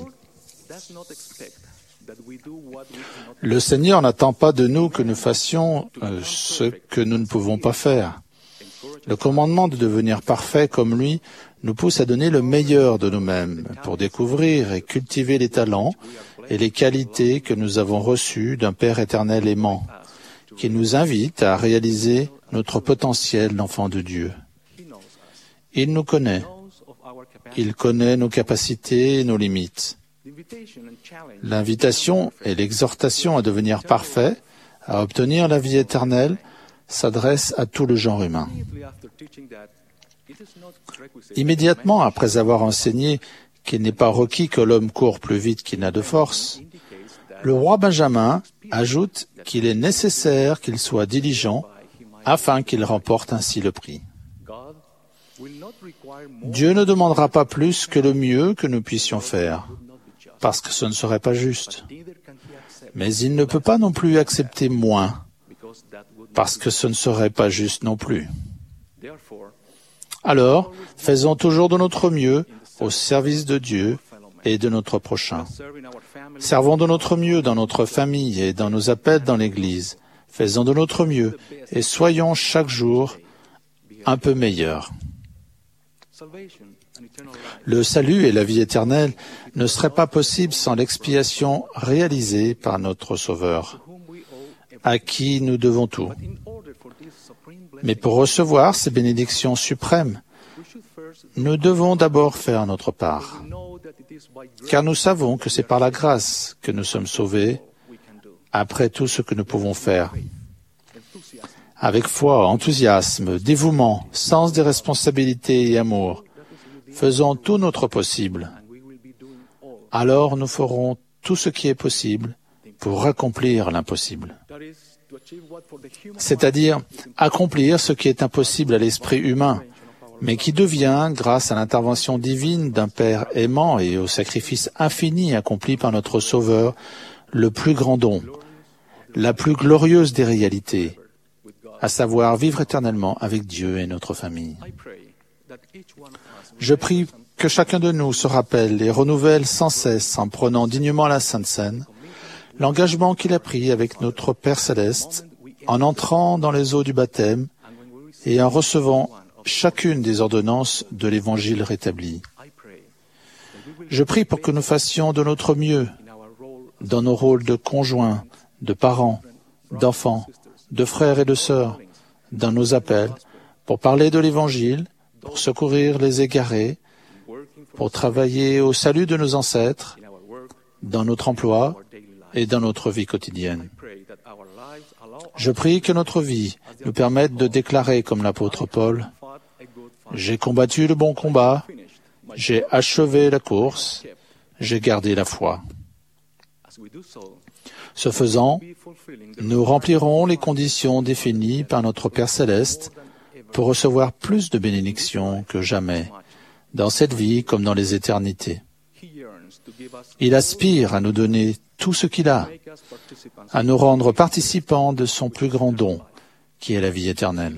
Le Seigneur n'attend pas de nous que nous fassions euh, ce que nous ne pouvons pas faire. Le commandement de devenir parfait comme lui nous pousse à donner le meilleur de nous-mêmes pour découvrir et cultiver les talents et les qualités que nous avons reçues d'un Père éternel aimant, qui nous invite à réaliser notre potentiel d'enfant de Dieu. Il nous connaît. Il connaît nos capacités et nos limites. L'invitation et l'exhortation à devenir parfait, à obtenir la vie éternelle, s'adresse à tout le genre humain. Immédiatement après avoir enseigné qu'il n'est pas requis que l'homme court plus vite qu'il n'a de force, le roi Benjamin ajoute qu'il est nécessaire qu'il soit diligent afin qu'il remporte ainsi le prix. Dieu ne demandera pas plus que le mieux que nous puissions faire, parce que ce ne serait pas juste. Mais il ne peut pas non plus accepter moins, parce que ce ne serait pas juste non plus. Alors, faisons toujours de notre mieux au service de Dieu et de notre prochain. Servons de notre mieux dans notre famille et dans nos appels dans l'Église. Faisons de notre mieux et soyons chaque jour un peu meilleurs. Le salut et la vie éternelle ne seraient pas possibles sans l'expiation réalisée par notre Sauveur, à qui nous devons tout. Mais pour recevoir ces bénédictions suprêmes, nous devons d'abord faire notre part, car nous savons que c'est par la grâce que nous sommes sauvés, après tout ce que nous pouvons faire. Avec foi, enthousiasme, dévouement, sens des responsabilités et amour, faisons tout notre possible. Alors nous ferons tout ce qui est possible pour accomplir l'impossible. C'est-à-dire accomplir ce qui est impossible à l'esprit humain, mais qui devient, grâce à l'intervention divine d'un Père aimant et au sacrifice infini accompli par notre Sauveur, le plus grand don, la plus glorieuse des réalités, à savoir vivre éternellement avec Dieu et notre famille. Je prie que chacun de nous se rappelle et renouvelle sans cesse, en prenant dignement la Sainte Seine, l'engagement qu'il a pris avec notre Père céleste en entrant dans les eaux du baptême et en recevant chacune des ordonnances de l'Évangile rétabli. Je prie pour que nous fassions de notre mieux dans nos rôles de conjoints, de parents, d'enfants, de frères et de sœurs, dans nos appels, pour parler de l'Évangile, pour secourir les égarés, pour travailler au salut de nos ancêtres, dans notre emploi et dans notre vie quotidienne. Je prie que notre vie nous permette de déclarer comme l'apôtre Paul, « J'ai combattu le bon combat, j'ai achevé la course, j'ai gardé la foi. » Ce faisant, nous remplirons les conditions définies par notre Père céleste pour recevoir plus de bénédictions que jamais, dans cette vie comme dans les éternités. Il aspire à nous donner tout ce qu'il a, à nous rendre participants de son plus grand don, qui est la vie éternelle.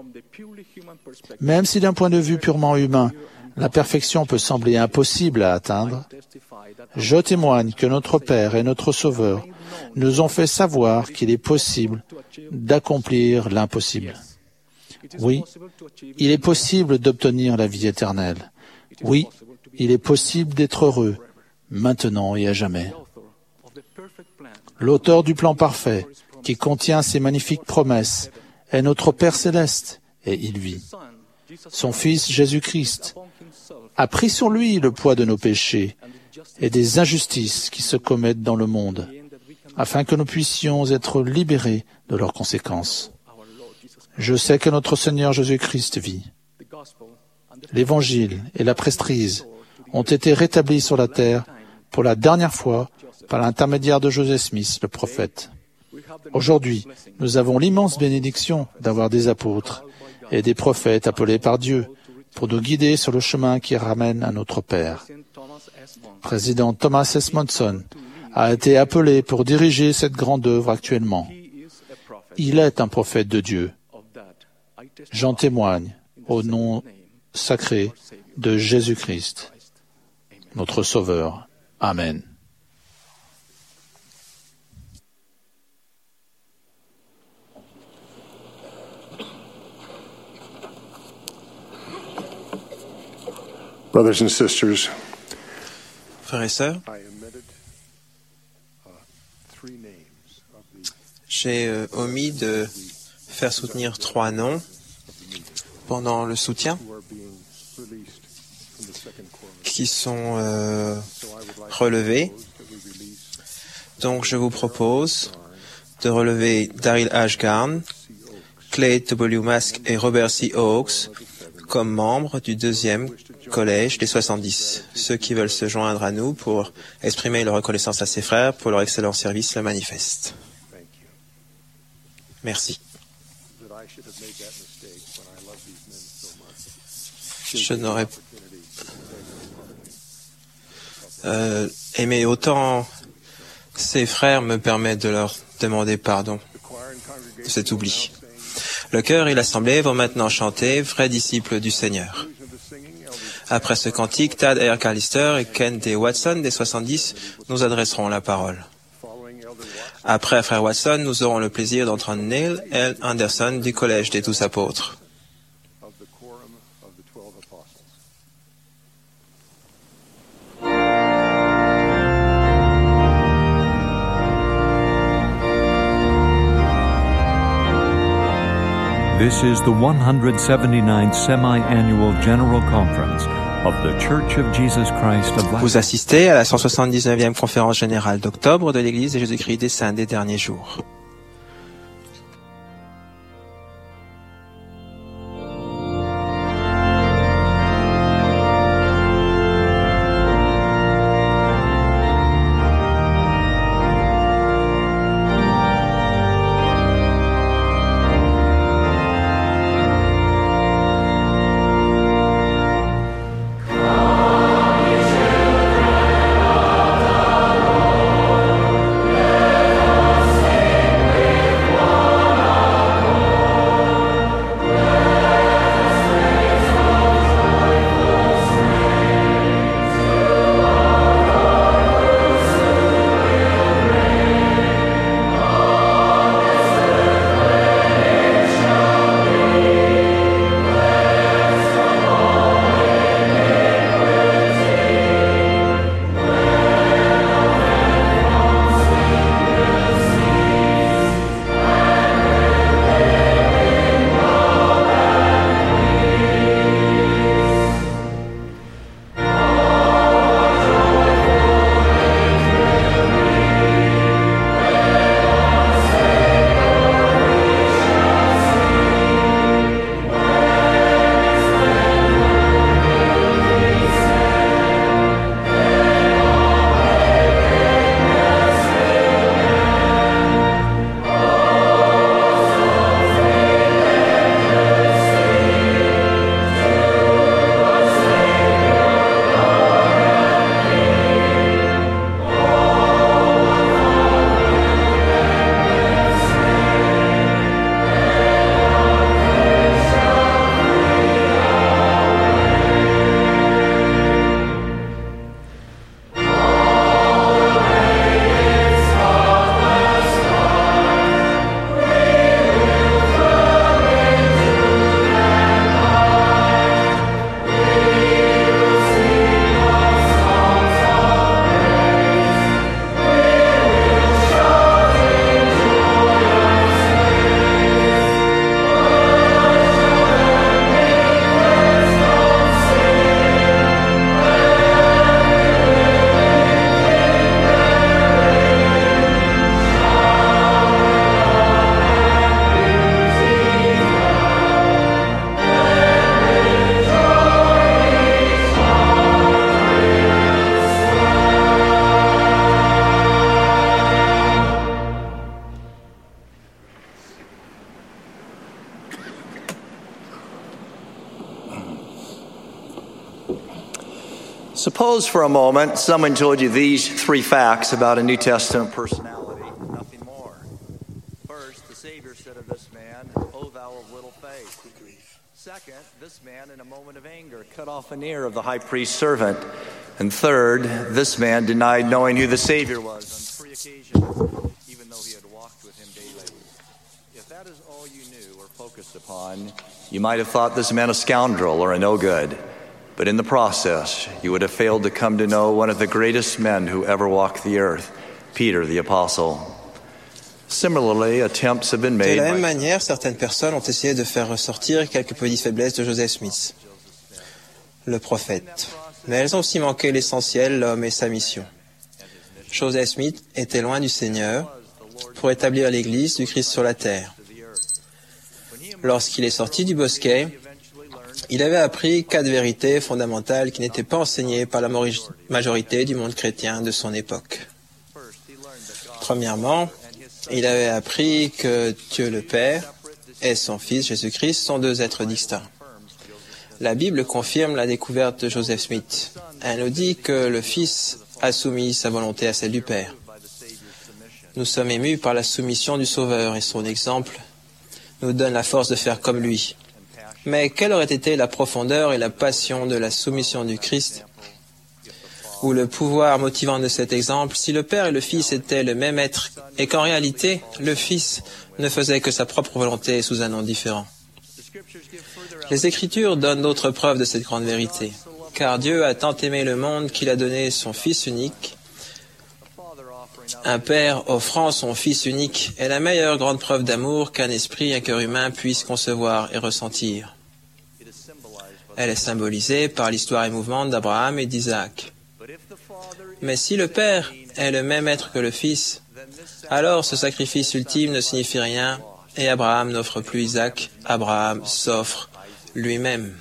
Même si d'un point de vue purement humain, la perfection peut sembler impossible à atteindre, je témoigne que notre Père et notre Sauveur nous ont fait savoir qu'il est possible d'accomplir l'impossible. Oui, il est possible d'obtenir la vie éternelle. Oui, il est possible d'être heureux, maintenant et à jamais. L'auteur du plan parfait, qui contient ces magnifiques promesses, est notre Père céleste, et il vit. Son Fils Jésus-Christ a pris sur lui le poids de nos péchés et des injustices qui se commettent dans le monde, afin que nous puissions être libérés de leurs conséquences. Je sais que notre Seigneur Jésus-Christ vit. L'Évangile et la prêtrise ont été rétablis sur la terre pour la dernière fois par l'intermédiaire de Joseph Smith, le prophète. Aujourd'hui, nous avons l'immense bénédiction d'avoir des apôtres et des prophètes appelés par Dieu pour nous guider sur le chemin qui ramène à notre Père. Président Thomas S. Monson a été appelé pour diriger cette grande œuvre actuellement. Il est un prophète de Dieu. J'en témoigne au nom sacré de Jésus-Christ, notre Sauveur. Amen.
Brothers and sisters,
frères et sœurs, j'ai euh, omis de faire soutenir trois noms pendant le soutien qui sont euh, relevés. Donc je vous propose de relever Daryl Ashgarn, Clay W. Mask et Robert C. Oakes comme membres du deuxième collège des soixante-dix. Ceux qui veulent se joindre à nous pour exprimer leur reconnaissance à ses frères pour leur excellent service le manifestent. Merci. Je n'aurais euh, aimé autant ces frères me permet de leur demander pardon de cet oubli. Le chœur et l'assemblée vont maintenant chanter « Vrais disciples du Seigneur ». Après ce cantique, Tad R. Callister et Ken D. Watson des soixante-dix nous adresseront la parole. Après frère Watson, nous aurons le plaisir d'entendre Neil L. Anderson du Collège des Douze Apôtres.
This is the one hundred seventy-ninth Semi-Annual General Conference of the Church of Jesus Christ of Latter-day Saints.
Vous assistez à la cent soixante-dix-neuvième conférence générale d'octobre de l'Église de Jésus-Christ des Saints des derniers jours.
Say Suppose for a moment someone told you these three facts about a New Testament personality, nothing more. First, the Savior said of this man, "O thou of little faith." Second, this man in a moment of anger cut off an ear of the high priest's servant. And third, this man denied knowing who the Savior was on three occasions, even though he had walked with him daily. If that is all you knew or focused upon, you might have thought this man a scoundrel or a no-good. But in the process, you would have failed to come to know one of the greatest men who ever walked the earth, Peter the Apostle. Similarly, attempts have been made.
De la même manière, certaines personnes ont essayé de faire ressortir quelques petites faiblesses de Joseph Smith, le prophète. Mais elles ont aussi manqué l'essentiel, l'homme et sa mission. Joseph Smith était loin du Seigneur pour établir l'Église du Christ sur la terre. Lorsqu'il est sorti du bosquet, il avait appris quatre vérités fondamentales qui n'étaient pas enseignées par la majorité du monde chrétien de son époque. Premièrement, il avait appris que Dieu le Père et son Fils Jésus-Christ sont deux êtres distincts. La Bible confirme la découverte de Joseph Smith. Elle nous dit que le Fils a soumis sa volonté à celle du Père. Nous sommes émus par la soumission du Sauveur et son exemple nous donne la force de faire comme lui. Mais quelle aurait été la profondeur et la passion de la soumission du Christ, ou le pouvoir motivant de cet exemple, si le Père et le Fils étaient le même être, et qu'en réalité, le Fils ne faisait que sa propre volonté sous un nom différent. Les Écritures donnent d'autres preuves de cette grande vérité, car Dieu a tant aimé le monde qu'il a donné son Fils unique. Un Père offrant son Fils unique est la meilleure grande preuve d'amour qu'un esprit, un cœur humain puisse concevoir et ressentir. Elle est symbolisée par l'histoire émouvante d'Abraham et d'Isaac. Mais si le Père est le même être que le Fils, alors ce sacrifice ultime ne signifie rien et Abraham n'offre plus Isaac, Abraham s'offre lui-même.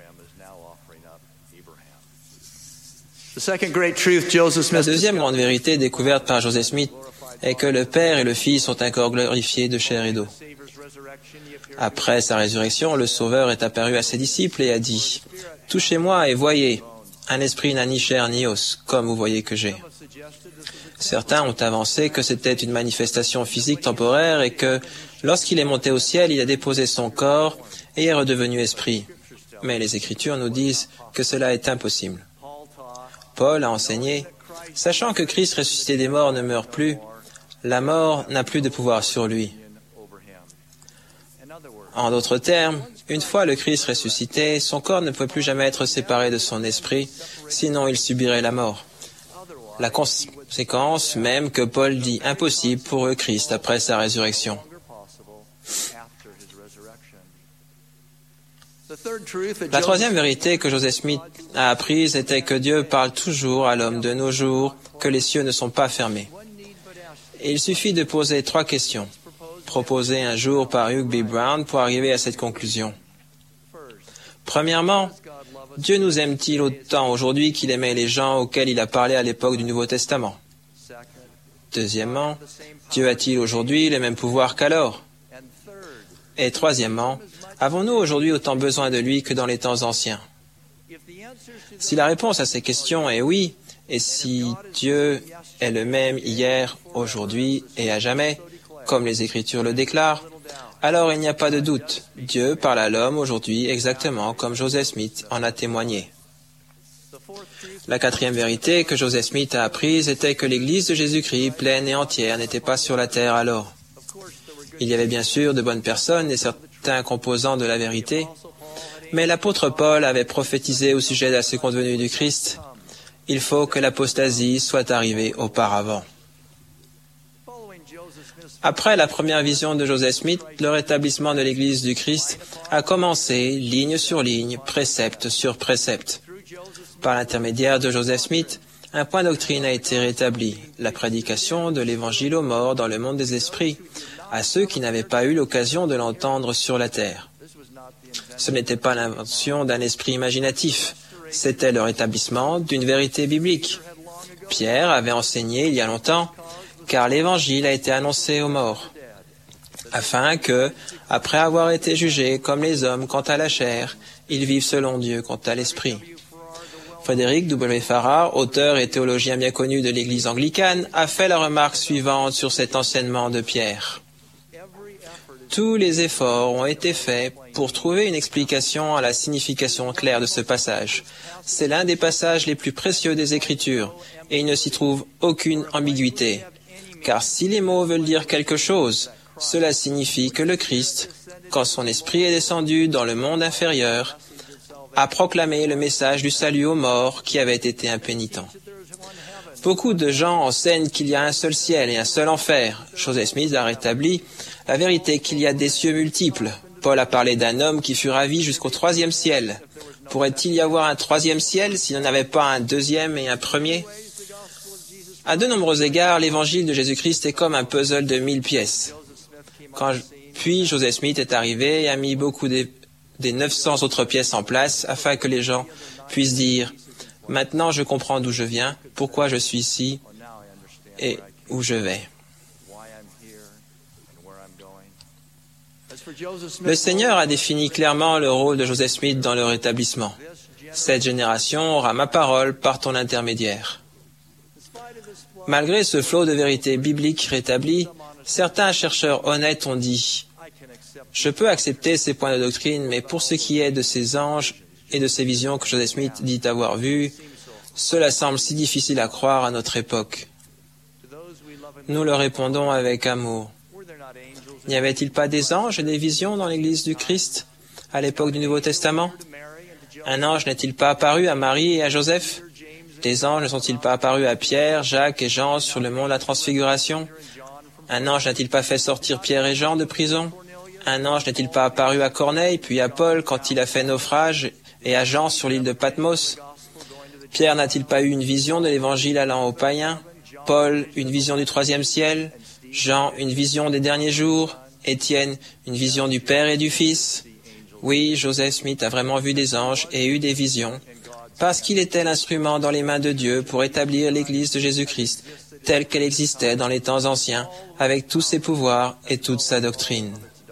La deuxième grande vérité découverte par Joseph Smith est que le Père et le Fils sont un corps glorifié de chair et d'eau. Après sa résurrection, le Sauveur est apparu à ses disciples et a dit « Touchez-moi et voyez, un esprit n'a ni chair ni os, comme vous voyez que j'ai. » Certains ont avancé que c'était une manifestation physique temporaire et que, lorsqu'il est monté au ciel, il a déposé son corps et est redevenu esprit. Mais les Écritures nous disent que cela est impossible. Paul a enseigné, sachant que Christ ressuscité des morts ne meurt plus, la mort n'a plus de pouvoir sur lui. En d'autres termes, une fois le Christ ressuscité, son corps ne peut plus jamais être séparé de son esprit, sinon il subirait la mort. La conséquence même que Paul dit impossible pour le Christ après sa résurrection. La troisième vérité que Joseph Smith a apprise était que Dieu parle toujours à l'homme de nos jours, que les cieux ne sont pas fermés. Il suffit de poser trois questions, proposées un jour par Hugh B. Brown pour arriver à cette conclusion. Premièrement, Dieu nous aime-t-il autant aujourd'hui qu'il aimait les gens auxquels il a parlé à l'époque du Nouveau Testament? Deuxièmement, Dieu a-t-il aujourd'hui le même pouvoir qu'alors? Et troisièmement, avons-nous aujourd'hui autant besoin de lui que dans les temps anciens? Si la réponse à ces questions est oui, et si Dieu est le même hier, aujourd'hui et à jamais, comme les Écritures le déclarent, alors il n'y a pas de doute. Dieu parle à l'homme aujourd'hui exactement comme Joseph Smith en a témoigné. La quatrième vérité que Joseph Smith a apprise était que l'Église de Jésus-Christ, pleine et entière, n'était pas sur la terre alors. Il y avait bien sûr de bonnes personnes et certains composants de la vérité, mais l'apôtre Paul avait prophétisé au sujet de la seconde venue du Christ. Il faut que l'apostasie soit arrivée auparavant. Après la première vision de Joseph Smith, le rétablissement de l'Église du Christ a commencé ligne sur ligne, précepte sur précepte. Par l'intermédiaire de Joseph Smith, un point de doctrine a été rétabli, la prédication de l'Évangile aux morts dans le monde des esprits, à ceux qui n'avaient pas eu l'occasion de l'entendre sur la terre. Ce n'était pas l'invention d'un esprit imaginatif, c'était le rétablissement d'une vérité biblique. Pierre avait enseigné il y a longtemps, car l'Évangile a été annoncé aux morts, afin que, après avoir été jugés comme les hommes quant à la chair, ils vivent selon Dieu quant à l'esprit. Frédéric W. Farrar, auteur et théologien bien connu de l'Église anglicane, a fait la remarque suivante sur cet enseignement de Pierre. Tous les efforts ont été faits pour trouver une explication à la signification claire de ce passage. C'est l'un des passages les plus précieux des Écritures, et il ne s'y trouve aucune ambiguïté. Car si les mots veulent dire quelque chose, cela signifie que le Christ, quand son esprit est descendu dans le monde inférieur, a proclamé le message du salut aux morts qui avaient été impénitents. Beaucoup de gens enseignent qu'il y a un seul ciel et un seul enfer. Joseph Smith a rétabli la vérité qu'il y a des cieux multiples. Paul a parlé d'un homme qui fut ravi jusqu'au troisième ciel. Pourrait-il y avoir un troisième ciel s'il n'y en avait pas un deuxième et un premier? À de nombreux égards, l'évangile de Jésus-Christ est comme un puzzle de mille pièces. Quand je... Puis Joseph Smith est arrivé et a mis beaucoup des, des neuf cents autres pièces en place afin que les gens puissent dire « Maintenant je comprends d'où je viens, pourquoi je suis ici et où je vais. » Le Seigneur a défini clairement le rôle de Joseph Smith dans le rétablissement. Cette génération aura ma parole par ton intermédiaire. Malgré ce flot de vérité biblique rétabli, certains chercheurs honnêtes ont dit « Je peux accepter ces points de doctrine, mais pour ce qui est de ces anges et de ces visions que Joseph Smith dit avoir vues, cela semble si difficile à croire à notre époque. » Nous leur répondons avec amour. N'y avait-il pas des anges et des visions dans l'Église du Christ à l'époque du Nouveau Testament? Un ange n'est-il pas apparu à Marie et à Joseph? Des anges ne sont-ils pas apparus à Pierre, Jacques et Jean sur le mont de la Transfiguration? Un ange n'a-t-il pas fait sortir Pierre et Jean de prison? Un ange n'est-il pas apparu à Corneille, puis à Paul quand il a fait naufrage, et à Jean sur l'île de Patmos? Pierre n'a-t-il pas eu une vision de l'Évangile allant aux païens? Paul, une vision du troisième ciel? Jean, une vision des derniers jours? Étienne, une vision du Père et du Fils? Oui, Joseph Smith a vraiment vu des anges et eu des visions, parce qu'il était l'instrument dans les mains de Dieu pour établir l'Église de Jésus-Christ, telle qu'elle existait dans les temps anciens, avec tous ses pouvoirs et toute sa doctrine.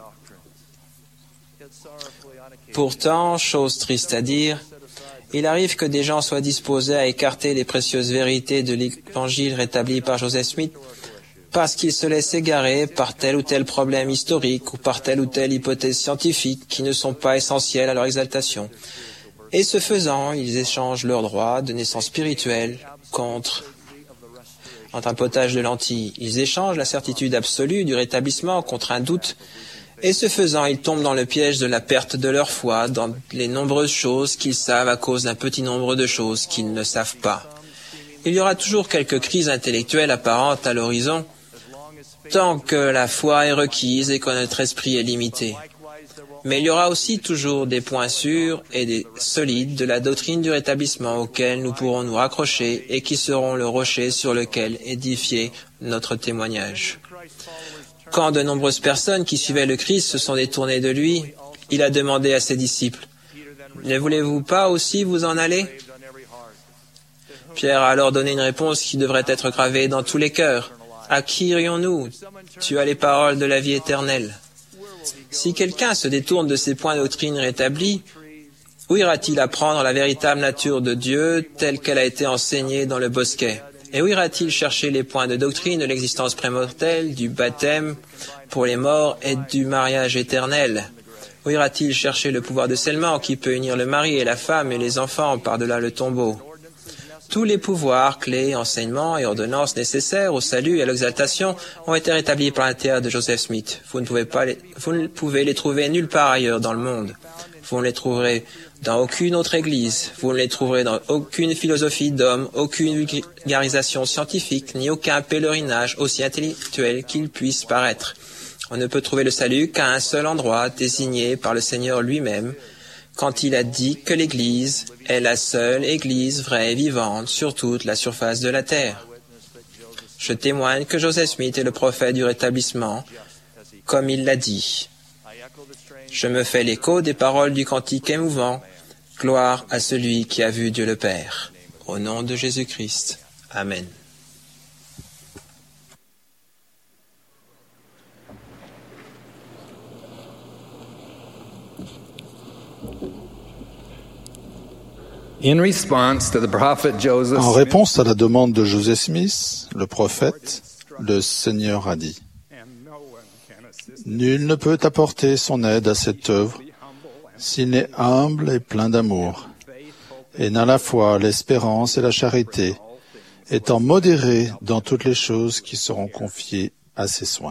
Pourtant, chose triste à dire, il arrive que des gens soient disposés à écarter les précieuses vérités de l'Évangile rétabli par Joseph Smith parce qu'ils se laissent égarer par tel ou tel problème historique ou par telle ou telle hypothèse scientifique qui ne sont pas essentielles à leur exaltation. Et ce faisant, ils échangent leurs droits de naissance spirituelle contre entre un potage de lentilles. Ils échangent la certitude absolue du rétablissement contre un doute. Et ce faisant, ils tombent dans le piège de la perte de leur foi, dans les nombreuses choses qu'ils savent à cause d'un petit nombre de choses qu'ils ne savent pas. Il y aura toujours quelques crises intellectuelles apparentes à l'horizon, tant que la foi est requise et que notre esprit est limité. Mais il y aura aussi toujours des points sûrs et des solides de la doctrine du rétablissement auxquels nous pourrons nous raccrocher et qui seront le rocher sur lequel édifier notre témoignage. Quand de nombreuses personnes qui suivaient le Christ se sont détournées de lui, il a demandé à ses disciples, « Ne voulez-vous pas aussi vous en aller ?» Pierre a alors donné une réponse qui devrait être gravée dans tous les cœurs. « À qui irions-nous? Tu as les paroles de la vie éternelle. » Si quelqu'un se détourne de ces points de doctrine rétablis, où ira-t-il apprendre la véritable nature de Dieu telle qu'elle a été enseignée dans le bosquet? Et où ira-t-il chercher les points de doctrine de l'existence prémortelle, du baptême pour les morts et du mariage éternel? Où ira-t-il chercher le pouvoir de scellement qui peut unir le mari et la femme et les enfants par-delà le tombeau? Tous les pouvoirs, clés, enseignements et ordonnances nécessaires au salut et à l'exaltation ont été rétablis par l'intérieur de Joseph Smith. Vous ne pouvez pas les, vous ne pouvez les trouver nulle part ailleurs dans le monde. Vous ne les trouverez dans aucune autre église. Vous ne les trouverez dans aucune philosophie d'homme, aucune vulgarisation scientifique, ni aucun pèlerinage aussi intellectuel qu'il puisse paraître. On ne peut trouver le salut qu'à un seul endroit, désigné par le Seigneur lui-même, quand il a dit que l'Église est la seule Église vraie et vivante sur toute la surface de la terre. Je témoigne que Joseph Smith est le prophète du rétablissement, comme il l'a dit. Je me fais l'écho des paroles du cantique émouvant, « Gloire à celui qui a vu Dieu le Père ». Au nom de Jésus-Christ. Amen.
In response to the prophet Joseph
En réponse à la demande de Joseph Smith, le prophète, le Seigneur a dit « Nul ne peut apporter son aide à cette œuvre s'il n'est humble et plein d'amour, et n'a la foi, l'espérance et la charité, étant modéré dans toutes les choses qui seront confiées à ses soins. »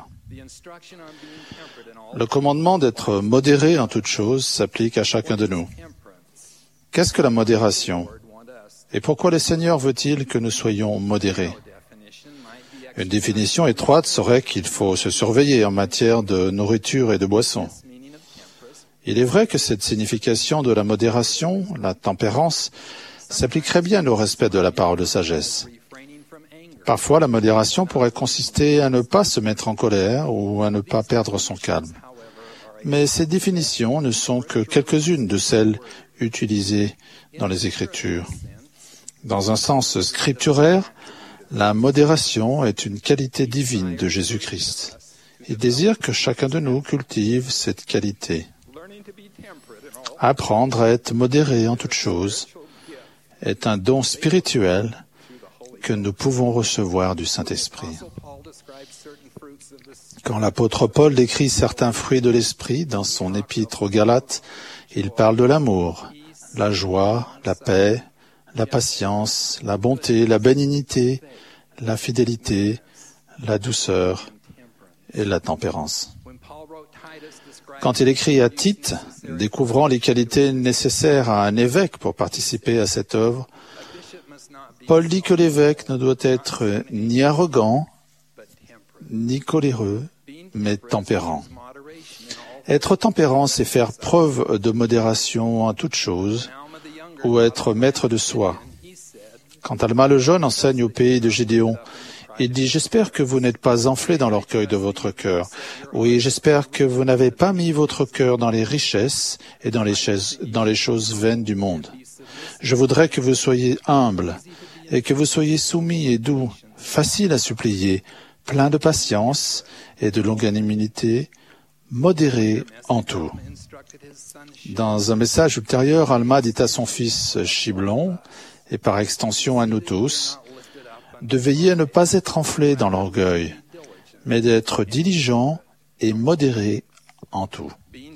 Le commandement d'être modéré en toutes choses s'applique à chacun de nous. Qu'est-ce que la modération? Et pourquoi le Seigneur veut-il que nous soyons modérés? Une définition étroite serait qu'il faut se surveiller en matière de nourriture et de boisson. Il est vrai que cette signification de la modération, la tempérance, s'appliquerait bien au respect de la parole de sagesse. Parfois, la modération pourrait consister à ne pas se mettre en colère ou à ne pas perdre son calme. Mais ces définitions ne sont que quelques-unes de celles utilisées dans les Écritures. Dans un sens scripturaire, la modération est une qualité divine de Jésus-Christ. Il désire que chacun de nous cultive cette qualité. Apprendre à être modéré en toutes choses est un don spirituel que nous pouvons recevoir du Saint-Esprit. Quand l'apôtre Paul décrit certains fruits de l'Esprit dans son épître aux Galates, il parle de l'amour, la joie, la paix, la patience, la bonté, la bénignité, la fidélité, la douceur et la tempérance. Quand il écrit à Tite, découvrant les qualités nécessaires à un évêque pour participer à cette œuvre, Paul dit que l'évêque ne doit être ni arrogant, ni coléreux, mais tempérant. Être tempérant, c'est faire preuve de modération en toute chose, ou être maître de soi. Quand Alma le jeune enseigne au pays de Gédéon, il dit « J'espère que vous n'êtes pas enflé dans l'orgueil de votre cœur. Oui, j'espère que vous n'avez pas mis votre cœur dans les richesses et dans les, chaises, dans les choses vaines du monde. Je voudrais que vous soyez humble et que vous soyez soumis et doux, facile à supplier, plein de patience et de longanimité, modéré en tout. » Dans un message ultérieur, Alma dit à son fils Chiblon, et par extension à nous tous, de veiller à ne pas être enflé dans l'orgueil, mais d'être diligent et modéré en tout.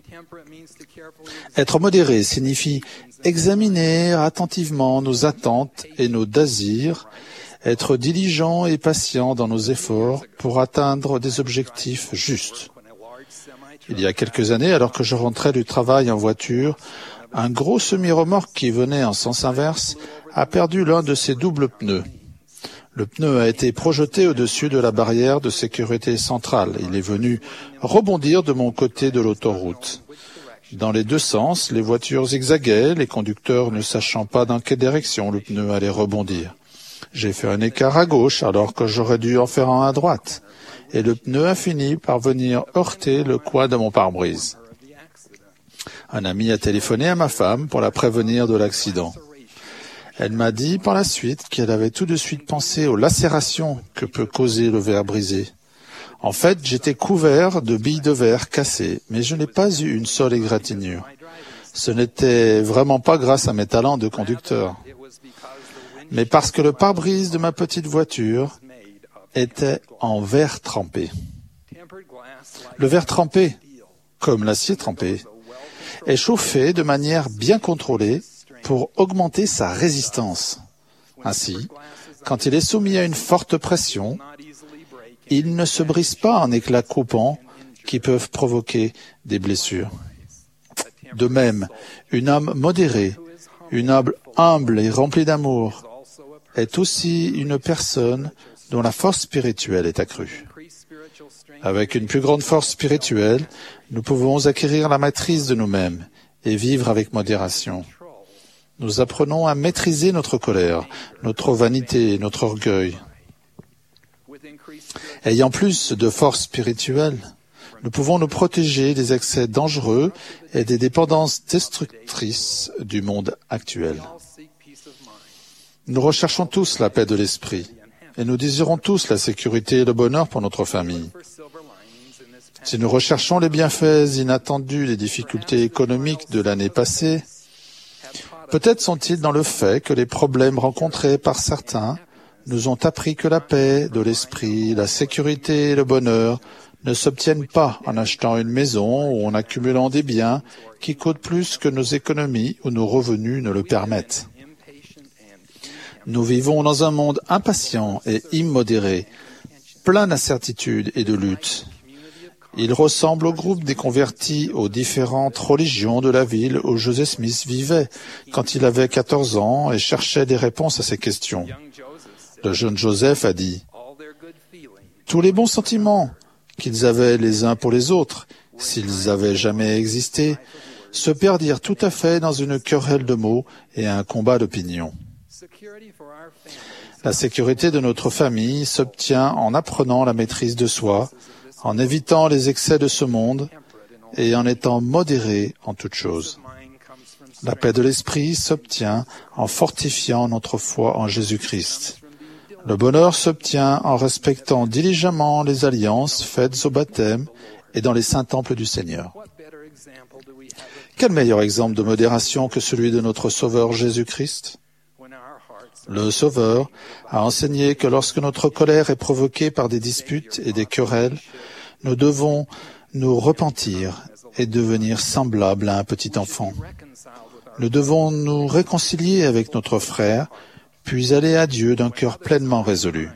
Être modéré signifie examiner attentivement nos attentes et nos désirs, être diligent et patient dans nos efforts pour atteindre des objectifs justes. Il y a quelques années, alors que je rentrais du travail en voiture, un gros semi-remorque qui venait en sens inverse a perdu l'un de ses doubles pneus. Le pneu a été projeté au-dessus de la barrière de sécurité centrale. Il est venu rebondir de mon côté de l'autoroute. Dans les deux sens, les voitures zigzaguaient, les conducteurs ne sachant pas dans quelle direction le pneu allait rebondir. J'ai fait un écart à gauche alors que j'aurais dû en faire un à droite. Et le pneu a fini par venir heurter le coin de mon pare-brise. Un ami a téléphoné à ma femme pour la prévenir de l'accident. Elle m'a dit par la suite qu'elle avait tout de suite pensé aux lacérations que peut causer le verre brisé. En fait, j'étais couvert de billes de verre cassées, mais je n'ai pas eu une seule égratignure. Ce n'était vraiment pas grâce à mes talents de conducteur, mais parce que le pare-brise de ma petite voiture était en verre trempé. Le verre trempé, comme l'acier trempé, est chauffé de manière bien contrôlée pour augmenter sa résistance. Ainsi, quand il est soumis à une forte pression, il ne se brise pas en éclats coupants qui peuvent provoquer des blessures. De même, une âme modérée, une âme humble et remplie d'amour est aussi une personne dont la force spirituelle est accrue. Avec une plus grande force spirituelle, nous pouvons acquérir la maîtrise de nous-mêmes et vivre avec modération. Nous apprenons à maîtriser notre colère, notre vanité et notre orgueil. Ayant plus de force spirituelle, nous pouvons nous protéger des excès dangereux et des dépendances destructrices du monde actuel. Nous recherchons tous la paix de l'esprit et nous désirons tous la sécurité et le bonheur pour notre famille. Si nous recherchons les bienfaits inattendus des difficultés économiques de l'année passée, Peut-être sont-ils dans le fait que les problèmes rencontrés par certains nous ont appris que la paix de l'esprit, la sécurité et le bonheur ne s'obtiennent pas en achetant une maison ou en accumulant des biens qui coûtent plus que nos économies ou nos revenus ne le permettent. Nous vivons dans un monde impatient et immodéré, plein d'incertitudes et de luttes. Il ressemble au groupe des convertis aux différentes religions de la ville où Joseph Smith vivait quand il avait quatorze ans et cherchait des réponses à ces questions. Le jeune Joseph a dit « Tous les bons sentiments qu'ils avaient les uns pour les autres, s'ils avaient jamais existé, se perdirent tout à fait dans une querelle de mots et un combat d'opinions. La sécurité de notre famille s'obtient en apprenant la maîtrise de soi, en évitant les excès de ce monde et en étant modéré en toutes choses. La paix de l'esprit s'obtient en fortifiant notre foi en Jésus-Christ. Le bonheur s'obtient en respectant diligemment les alliances faites au baptême et dans les saints temples du Seigneur. Quel meilleur exemple de modération que celui de notre Sauveur Jésus-Christ ? Le Sauveur a enseigné que lorsque notre colère est provoquée par des disputes et des querelles, nous devons nous repentir et devenir semblables à un petit enfant. Nous devons nous réconcilier avec notre frère, puis aller à Dieu d'un cœur pleinement résolu.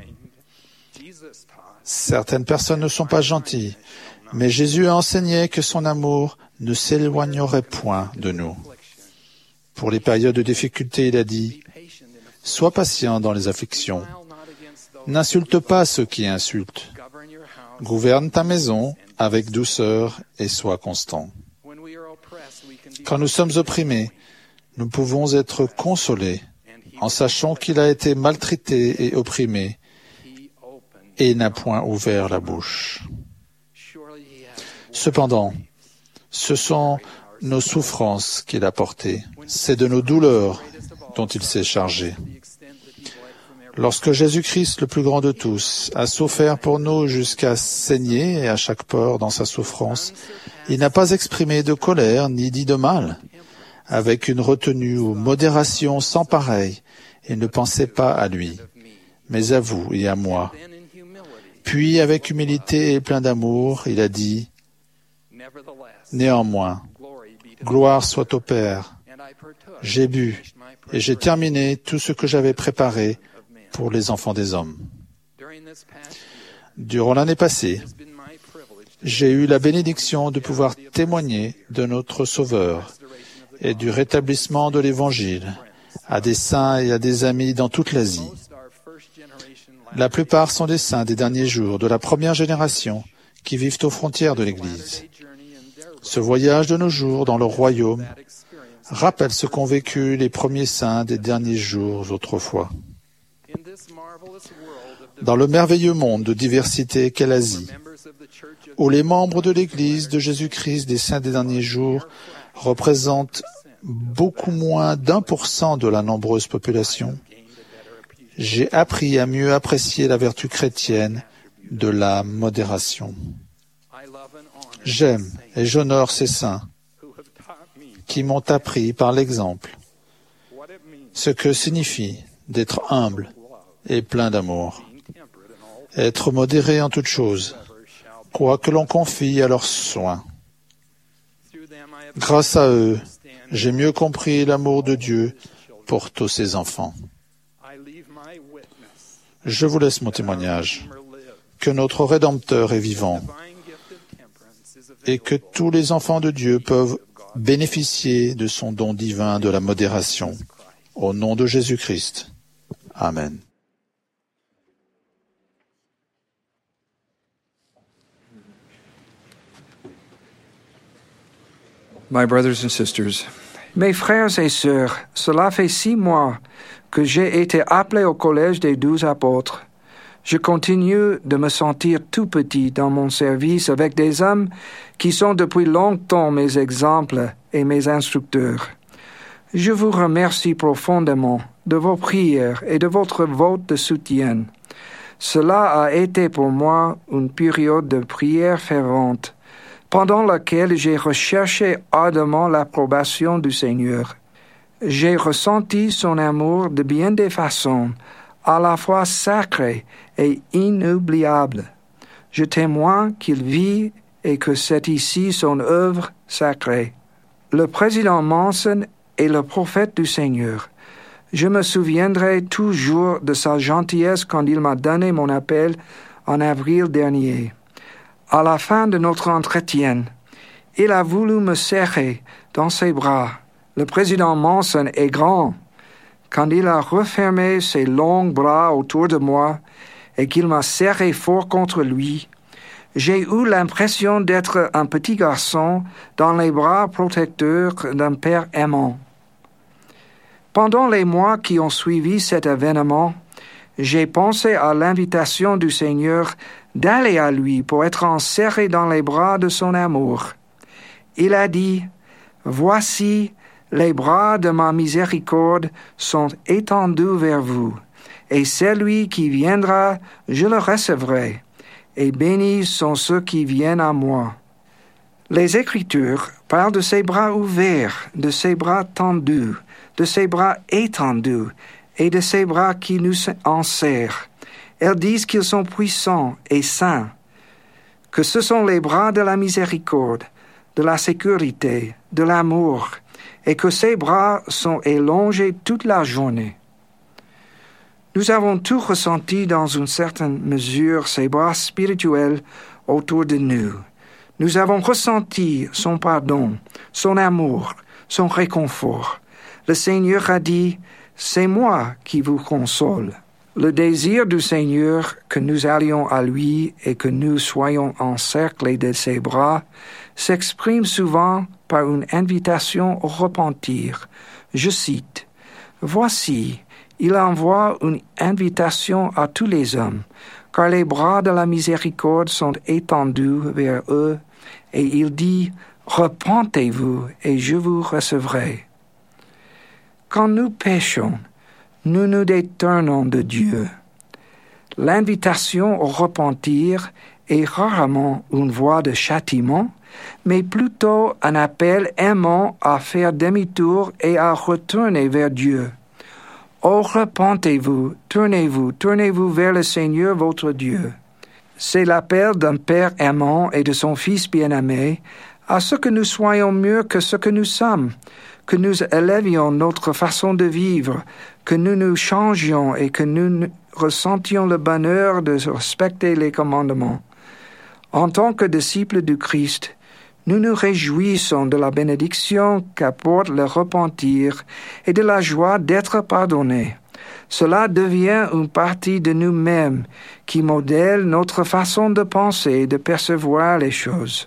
Certaines personnes ne sont pas gentilles, mais Jésus a enseigné que son amour ne s'éloignerait point de nous. Pour les périodes de difficulté, il a dit « Sois patient dans les afflictions. N'insulte pas ceux qui insultent. Gouverne ta maison avec douceur et sois constant. » Quand nous sommes opprimés, nous pouvons être consolés en sachant qu'il a été maltraité et opprimé et n'a point ouvert la bouche. Cependant, ce sont nos souffrances qu'il a portées. C'est de nos douleurs dont il s'est chargé. Lorsque Jésus-Christ, le plus grand de tous, a souffert pour nous jusqu'à saigner et à chaque pore dans sa souffrance, il n'a pas exprimé de colère ni dit de mal. Avec une retenue ou modération sans pareille, il ne pensait pas à lui, mais à vous et à moi. Puis, avec humilité et plein d'amour, il a dit « Néanmoins, gloire soit au Père. J'ai bu et j'ai terminé tout ce que j'avais préparé pour les enfants des hommes. » Durant l'année passée, j'ai eu la bénédiction de pouvoir témoigner de notre Sauveur et du rétablissement de l'Évangile à des saints et à des amis dans toute l'Asie. La plupart sont des saints des derniers jours, de la première génération, qui vivent aux frontières de l'Église. Ce voyage de nos jours dans le royaume rappelle ce qu'ont vécu les premiers saints des derniers jours autrefois. Dans le merveilleux monde de diversité qu'est l'Asie, où les membres de l'Église de Jésus-Christ des saints des derniers jours représentent beaucoup moins d'un pour cent de la nombreuse population, j'ai appris à mieux apprécier la vertu chrétienne de la modération. J'aime et j'honore ces saints qui m'ont appris par l'exemple ce que signifie d'être humble et plein d'amour, être modéré en toutes choses, quoi que l'on confie à leurs soins. Grâce à eux, j'ai mieux compris l'amour de Dieu pour tous ses enfants. Je vous laisse mon témoignage, que notre Rédempteur est vivant et que tous les enfants de Dieu peuvent bénéficier de son don divin de la modération. Au nom de Jésus-Christ. Amen.
My brothers and sisters,
Mes frères et sœurs, cela fait six mois que j'ai été appelé au collège des douze apôtres. Je continue de me sentir tout petit dans mon service avec des hommes qui sont depuis longtemps mes exemples et mes instructeurs. Je vous remercie profondément de vos prières et de votre vote de soutien. Cela a été pour moi une période de prière fervente, pendant laquelle j'ai recherché ardemment l'approbation du Seigneur. j'ai ressenti son amour de bien des façons, à la fois sacrées et inoubliables. Je témoigne qu'il vit et que c'est ici son œuvre sacrée. Le président Monson est le prophète du Seigneur. Je me souviendrai toujours de sa gentillesse quand il m'a donné mon appel en avril dernier. À la fin de notre entretien, il a voulu me serrer dans ses bras. Le président Monson est grand. Quand il a refermé ses longs bras autour de moi et qu'il m'a serré fort contre lui, j'ai eu l'impression d'être un petit garçon dans les bras protecteurs d'un père aimant. Pendant les mois qui ont suivi cet événement, j'ai pensé à l'invitation du Seigneur d'aller à lui pour être enserré dans les bras de son amour. Il a dit, « Voici, les bras de ma miséricorde sont étendus vers vous, et celui qui viendra, je le recevrai, et bénis sont ceux qui viennent à moi. » Les Écritures parlent de ses bras ouverts, de ses bras tendus, de ses bras étendus, et de ses bras qui nous enserrent. Elles disent qu'ils sont puissants et saints, que ce sont les bras de la miséricorde, de la sécurité, de l'amour, et que ces bras sont élongés toute la journée. Nous avons tous ressenti dans une certaine mesure ces bras spirituels autour de nous. Nous avons ressenti son pardon, son amour, son réconfort. Le Seigneur a dit, « C'est moi qui vous console ». Le désir du Seigneur que nous allions à lui et que nous soyons encerclés de ses bras s'exprime souvent par une invitation au repentir. Je cite, « Voici, il envoie une invitation à tous les hommes, car les bras de la miséricorde sont étendus vers eux, et il dit, « Repentez-vous, et je vous recevrai. » Quand nous péchons, nous nous détournons de Dieu. L'invitation au repentir est rarement une voie de châtiment, mais plutôt un appel aimant à faire demi-tour et à retourner vers Dieu. Oh, repentez-vous, tournez-vous, tournez-vous vers le Seigneur votre Dieu. C'est l'appel d'un Père aimant et de son Fils bien-aimé à ce que nous soyons mieux que ce que nous sommes, que nous élevions notre façon de vivre, que nous nous changions et que nous ressentions le bonheur de respecter les commandements. En tant que disciples du Christ, nous nous réjouissons de la bénédiction qu'apporte le repentir et de la joie d'être pardonnés. Cela devient une partie de nous-mêmes qui modèle notre façon de penser et de percevoir les choses.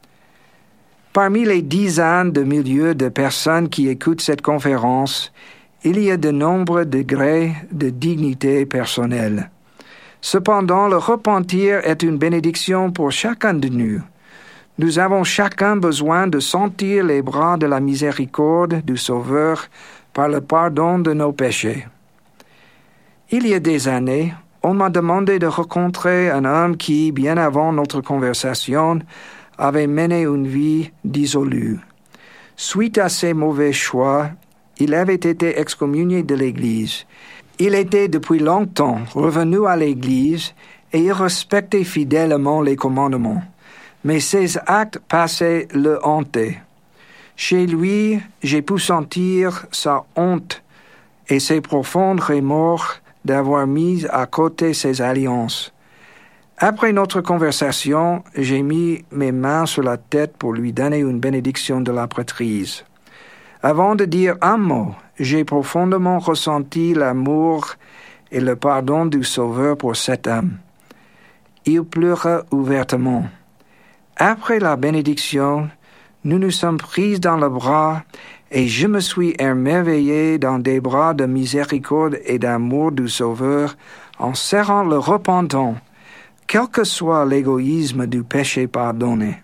Parmi les dizaines de milliers de personnes qui écoutent cette conférence, il y a de nombreux degrés de dignité personnelle. Cependant, le repentir est une bénédiction pour chacun de nous. Nous avons chacun besoin de sentir les bras de la miséricorde du Sauveur par le pardon de nos péchés. Il y a des années, on m'a demandé de rencontrer un homme qui, bien avant notre conversation, avait mené une vie dissolue. Suite à ses mauvais choix, il avait été excommunié de l'Église. Il était depuis longtemps revenu à l'Église et il respectait fidèlement les commandements. Mais ses actes passés le hantaient. Chez lui, j'ai pu sentir sa honte et ses profonds remords d'avoir mis à côté ses alliances. Après notre conversation, j'ai mis mes mains sur la tête pour lui donner une bénédiction de la prêtrise. Avant de dire un mot, j'ai profondément ressenti l'amour et le pardon du Sauveur pour cet homme. Il pleura ouvertement. Après la bénédiction, nous nous sommes pris dans le bras et je me suis émerveillé dans des bras de miséricorde et d'amour du Sauveur en serrant le repentant, quel que soit l'égoïsme du péché pardonné.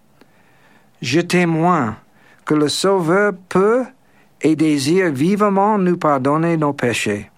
Je témoigne que le Sauveur peut et désire vivement nous pardonner nos péchés.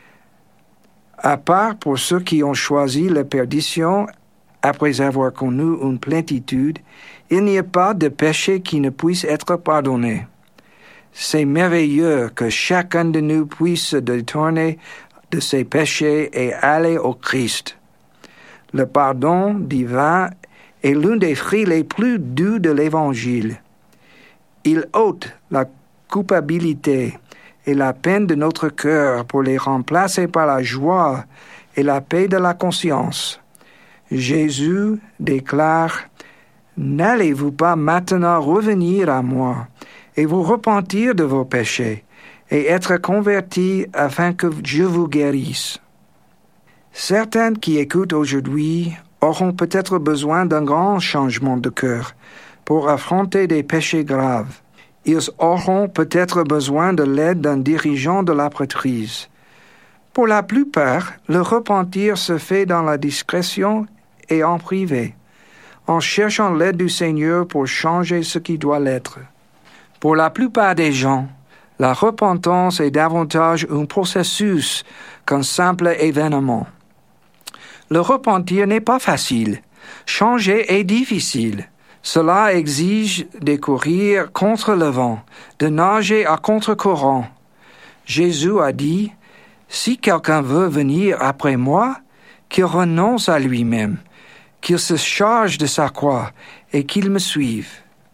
À part pour ceux qui ont choisi la perdition après avoir connu une plénitude, il n'y a pas de péché qui ne puisse être pardonné. C'est merveilleux que chacun de nous puisse se détourner de ses péchés et aller au Christ. Le pardon divin est l'un des fruits les plus doux de l'Évangile. Il ôte la culpabilité et la peine de notre cœur pour les remplacer par la joie et la paix de la conscience. Jésus déclare « N'allez-vous pas maintenant revenir à moi et vous repentir de vos péchés et être convertis afin que je vous guérisse ?» Certains qui écoutent aujourd'hui auront peut-être besoin d'un grand changement de cœur pour affronter des péchés graves. Ils auront peut-être besoin de l'aide d'un dirigeant de la prêtrise. Pour la plupart, le repentir se fait dans la discrétion et en privé, en cherchant l'aide du Seigneur pour changer ce qui doit l'être. Pour la plupart des gens, la repentance est davantage un processus qu'un simple événement. Le repentir n'est pas facile. Changer est difficile. Cela exige de courir contre le vent, de nager à contre-courant. Jésus a dit, « Si quelqu'un veut venir après moi, qu'il renonce à lui-même, qu'il se charge de sa croix et qu'il me suive. »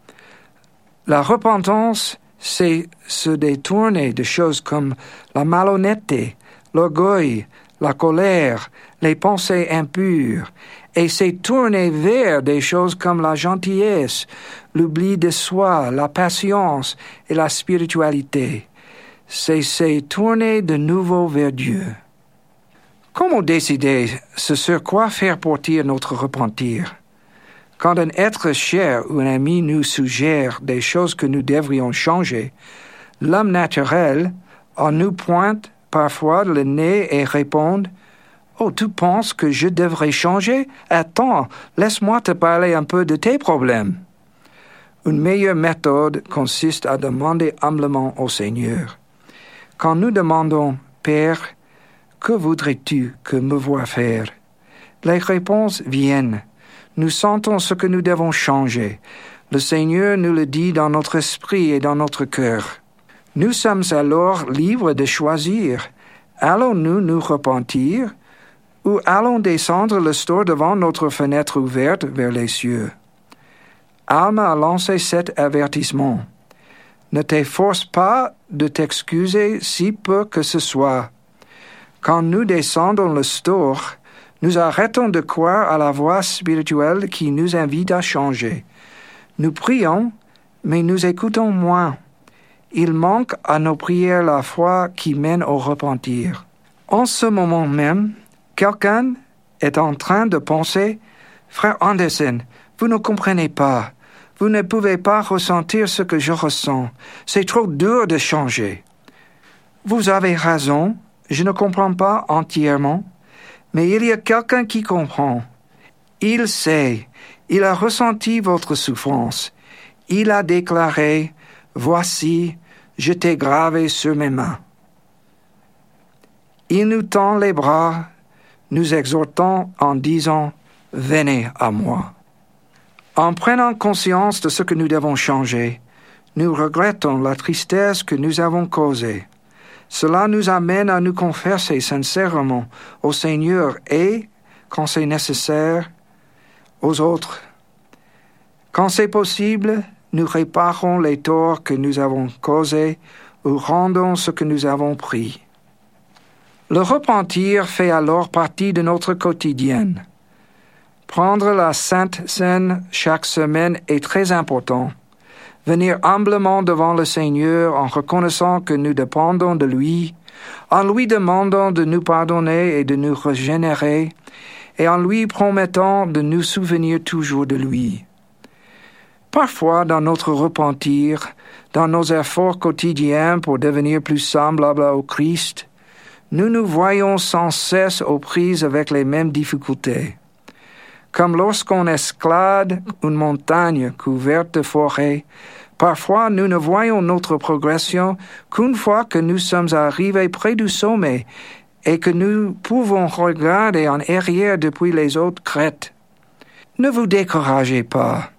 La repentance, c'est se détourner de choses comme la malhonnêteté, l'orgueil, la colère, les pensées impures, et c'est tourner vers des choses comme la gentillesse, l'oubli de soi, la patience et la spiritualité. C'est se tourner de nouveau vers Dieu. Comment décider ce sur quoi faire porter notre repentir? Quand un être cher ou un ami nous suggère des choses que nous devrions changer, l'homme naturel en nous pointe parfois le nez et répond « Oh, tu penses que je devrais changer? Attends, laisse-moi te parler un peu de tes problèmes. » Une meilleure méthode consiste à demander humblement au Seigneur. Quand nous demandons « Père, que voudrais-tu que me voie faire ?» les réponses viennent. Nous sentons ce que nous devons changer. Le Seigneur nous le dit dans notre esprit et dans notre cœur. Nous sommes alors libres de choisir. Allons-nous nous repentir ou allons descendre le store devant notre fenêtre ouverte vers les cieux? Alma a lancé cet avertissement. Ne t'efforce pas de t'excuser si peu que ce soit. Quand nous descendons le store, nous arrêtons de croire à la voix spirituelle qui nous invite à changer. Nous prions, mais nous écoutons moins. Il manque à nos prières la foi qui mène au repentir. En ce moment même, quelqu'un est en train de penser « Frère Anderson, vous ne comprenez pas. Vous ne pouvez pas ressentir ce que je ressens. C'est trop dur de changer. » Vous avez raison, je ne comprends pas entièrement, mais il y a quelqu'un qui comprend. Il sait, il a ressenti votre souffrance. Il a déclaré « Voici, je t'ai gravé sur mes mains. » Il nous tend les bras, nous exhortant en disant « Venez à moi ». En prenant conscience de ce que nous devons changer, nous regrettons la tristesse que nous avons causée. Cela nous amène à nous confesser sincèrement au Seigneur et, quand c'est nécessaire, aux autres. Quand c'est possible, nous réparons les torts que nous avons causés ou rendons ce que nous avons pris. Le repentir fait alors partie de notre quotidien. Prendre la Sainte Seine chaque semaine est très important. Venir humblement devant le Seigneur en reconnaissant que nous dépendons de lui, en lui demandant de nous pardonner et de nous régénérer, et en lui promettant de nous souvenir toujours de lui. Parfois, dans notre repentir, dans nos efforts quotidiens pour devenir plus semblables au Christ, nous nous voyons sans cesse aux prises avec les mêmes difficultés. Comme lorsqu'on escalade une montagne couverte de forêts, parfois nous ne voyons notre progression qu'une fois que nous sommes arrivés près du sommet et que nous pouvons regarder en arrière depuis les autres crêtes. Ne vous découragez pas.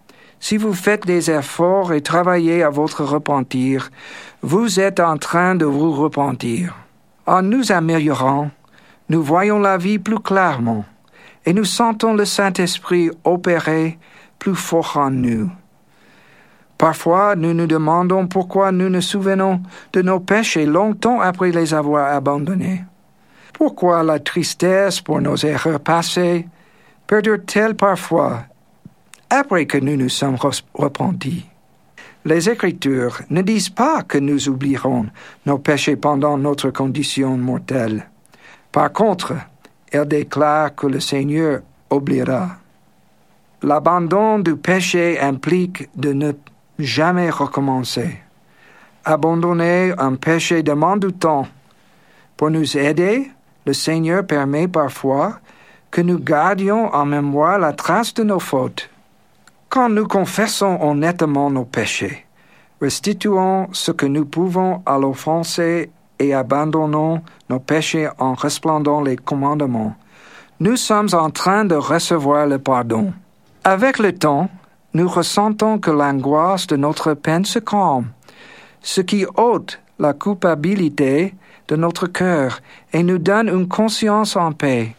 Si vous faites des efforts et travaillez à votre repentir, vous êtes en train de vous repentir. En nous améliorant, nous voyons la vie plus clairement et nous sentons le Saint-Esprit opérer plus fort en nous. Parfois, nous nous demandons pourquoi nous nous souvenons de nos péchés longtemps après les avoir abandonnés. Pourquoi la tristesse pour nos erreurs passées perdure-t-elle parfois après que nous nous sommes repentis? Les Écritures ne disent pas que nous oublierons nos péchés pendant notre condition mortelle. Par contre, elles déclarent que le Seigneur oubliera. L'abandon du péché implique de ne jamais recommencer. Abandonner un péché demande du temps. Pour nous aider, le Seigneur permet parfois que nous gardions en mémoire la trace de nos fautes. Quand nous confessons honnêtement nos péchés, restituons ce que nous pouvons à l'offenser et abandonnons nos péchés en resplendant les commandements, nous sommes en train de recevoir le pardon. Avec le temps, nous ressentons que l'angoisse de notre peine se calme, ce qui ôte la culpabilité de notre cœur et nous donne une conscience en paix.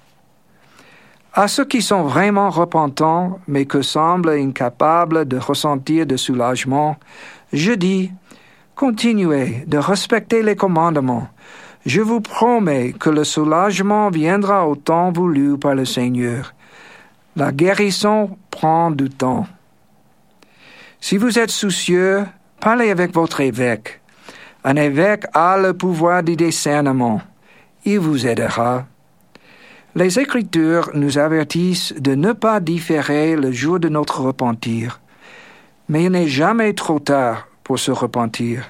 À ceux qui sont vraiment repentants, mais que semblent incapables de ressentir de soulagement, je dis, continuez de respecter les commandements. Je vous promets que le soulagement viendra au temps voulu par le Seigneur. La guérison prend du temps. Si vous êtes soucieux, parlez avec votre évêque. Un évêque a le pouvoir du discernement. Il vous aidera. Les Écritures nous avertissent de ne pas différer le jour de notre repentir. Mais il n'est jamais trop tard pour se repentir.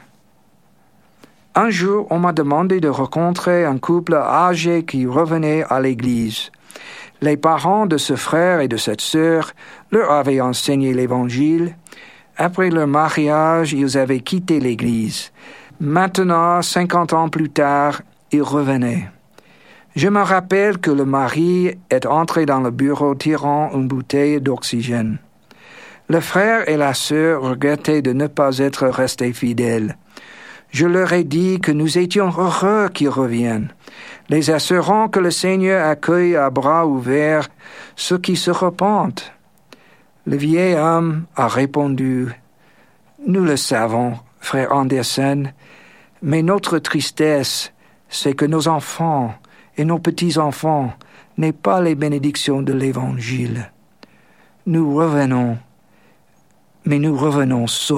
Un jour, on m'a demandé de rencontrer un couple âgé qui revenait à l'église. Les parents de ce frère et de cette sœur leur avaient enseigné l'Évangile. Après leur mariage, ils avaient quitté l'église. Maintenant, cinquante ans plus tard, ils revenaient. Je me rappelle que le mari est entré dans le bureau tirant une bouteille d'oxygène. Le frère et la sœur regrettaient de ne pas être restés fidèles. Je leur ai dit que nous étions heureux qu'ils reviennent, les assurant que le Seigneur accueille à bras ouverts ceux qui se repentent. Le vieil homme a répondu, « Nous le savons, frère Anderson, mais notre tristesse, c'est que nos enfants et nos petits-enfants n'aient pas les bénédictions de l'Évangile. Nous revenons, mais nous revenons seuls. »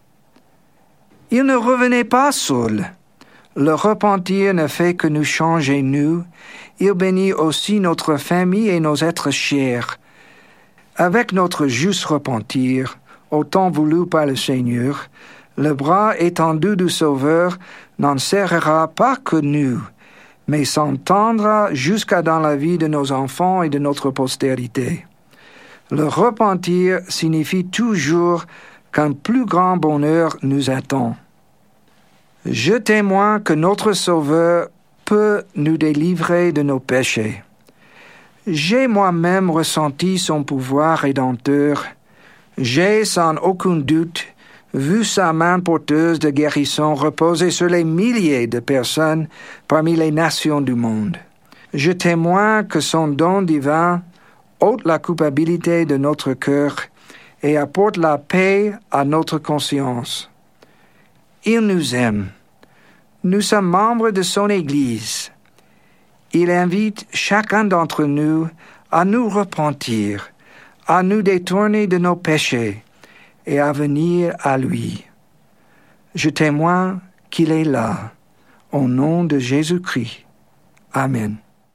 Il ne revenait pas seul. Le repentir ne fait que nous changer nous. Il bénit aussi notre famille et nos êtres chers. Avec notre juste repentir, au temps voulu par le Seigneur, le bras étendu du Sauveur n'en serrera pas que nous, mais s'entendra jusqu'à dans la vie de nos enfants et de notre postérité. Le repentir signifie toujours qu'un plus grand bonheur nous attend. Je témoigne que notre Sauveur peut nous délivrer de nos péchés. J'ai moi-même ressenti son pouvoir rédempteur. J'ai sans aucun doute vu sa main porteuse de guérison reposer sur les milliers de personnes parmi les nations du monde. Je témoigne que son don divin ôte la culpabilité de notre cœur et apporte la paix à notre conscience. Il nous aime. Nous sommes membres de son Église. Il invite chacun d'entre nous à nous repentir, à nous détourner de nos péchés et à venir à lui. Je témoigne qu'il est là, au nom de Jésus-Christ. Amen.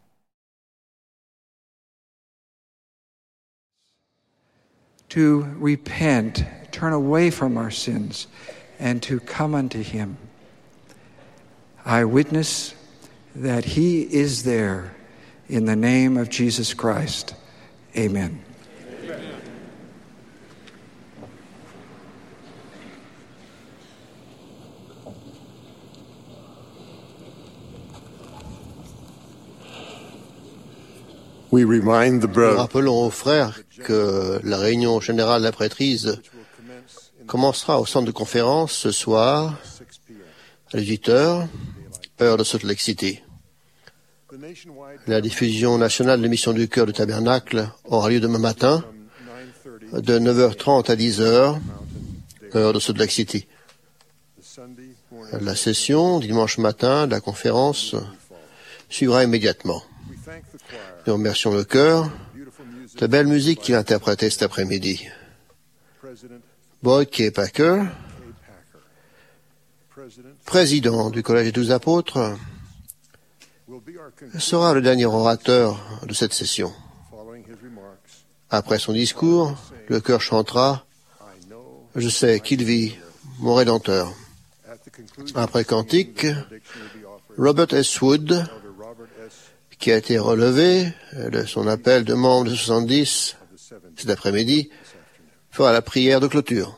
To repent, turn away from our sins, and to come unto him. I witness that he is there in the name of Jesus Christ. Amen. Amen.
We remind the brother.
Rappelons aux frères que la réunion générale de la prêtrise commencera au centre de conférence ce soir à dix-huit heures, heure de Salt Lake City. La diffusion nationale de l'émission du cœur du tabernacle aura lieu demain matin de neuf heures trente à dix heures, heure de Salt Lake City. La session dimanche matin de la conférence suivra immédiatement. Nous remercions le chœur de la belle musique qu'il a interprétée cet après-midi. Boyd K. Packer, président du Collège des douze apôtres, sera le dernier orateur de cette session. Après son discours, le chœur chantera « Je sais qu'il vit, mon Rédempteur ». Après cantique, Robert S. Wood, qui a été relevé de son appel de membre de soixante-dix cet après-midi, fera la prière de clôture.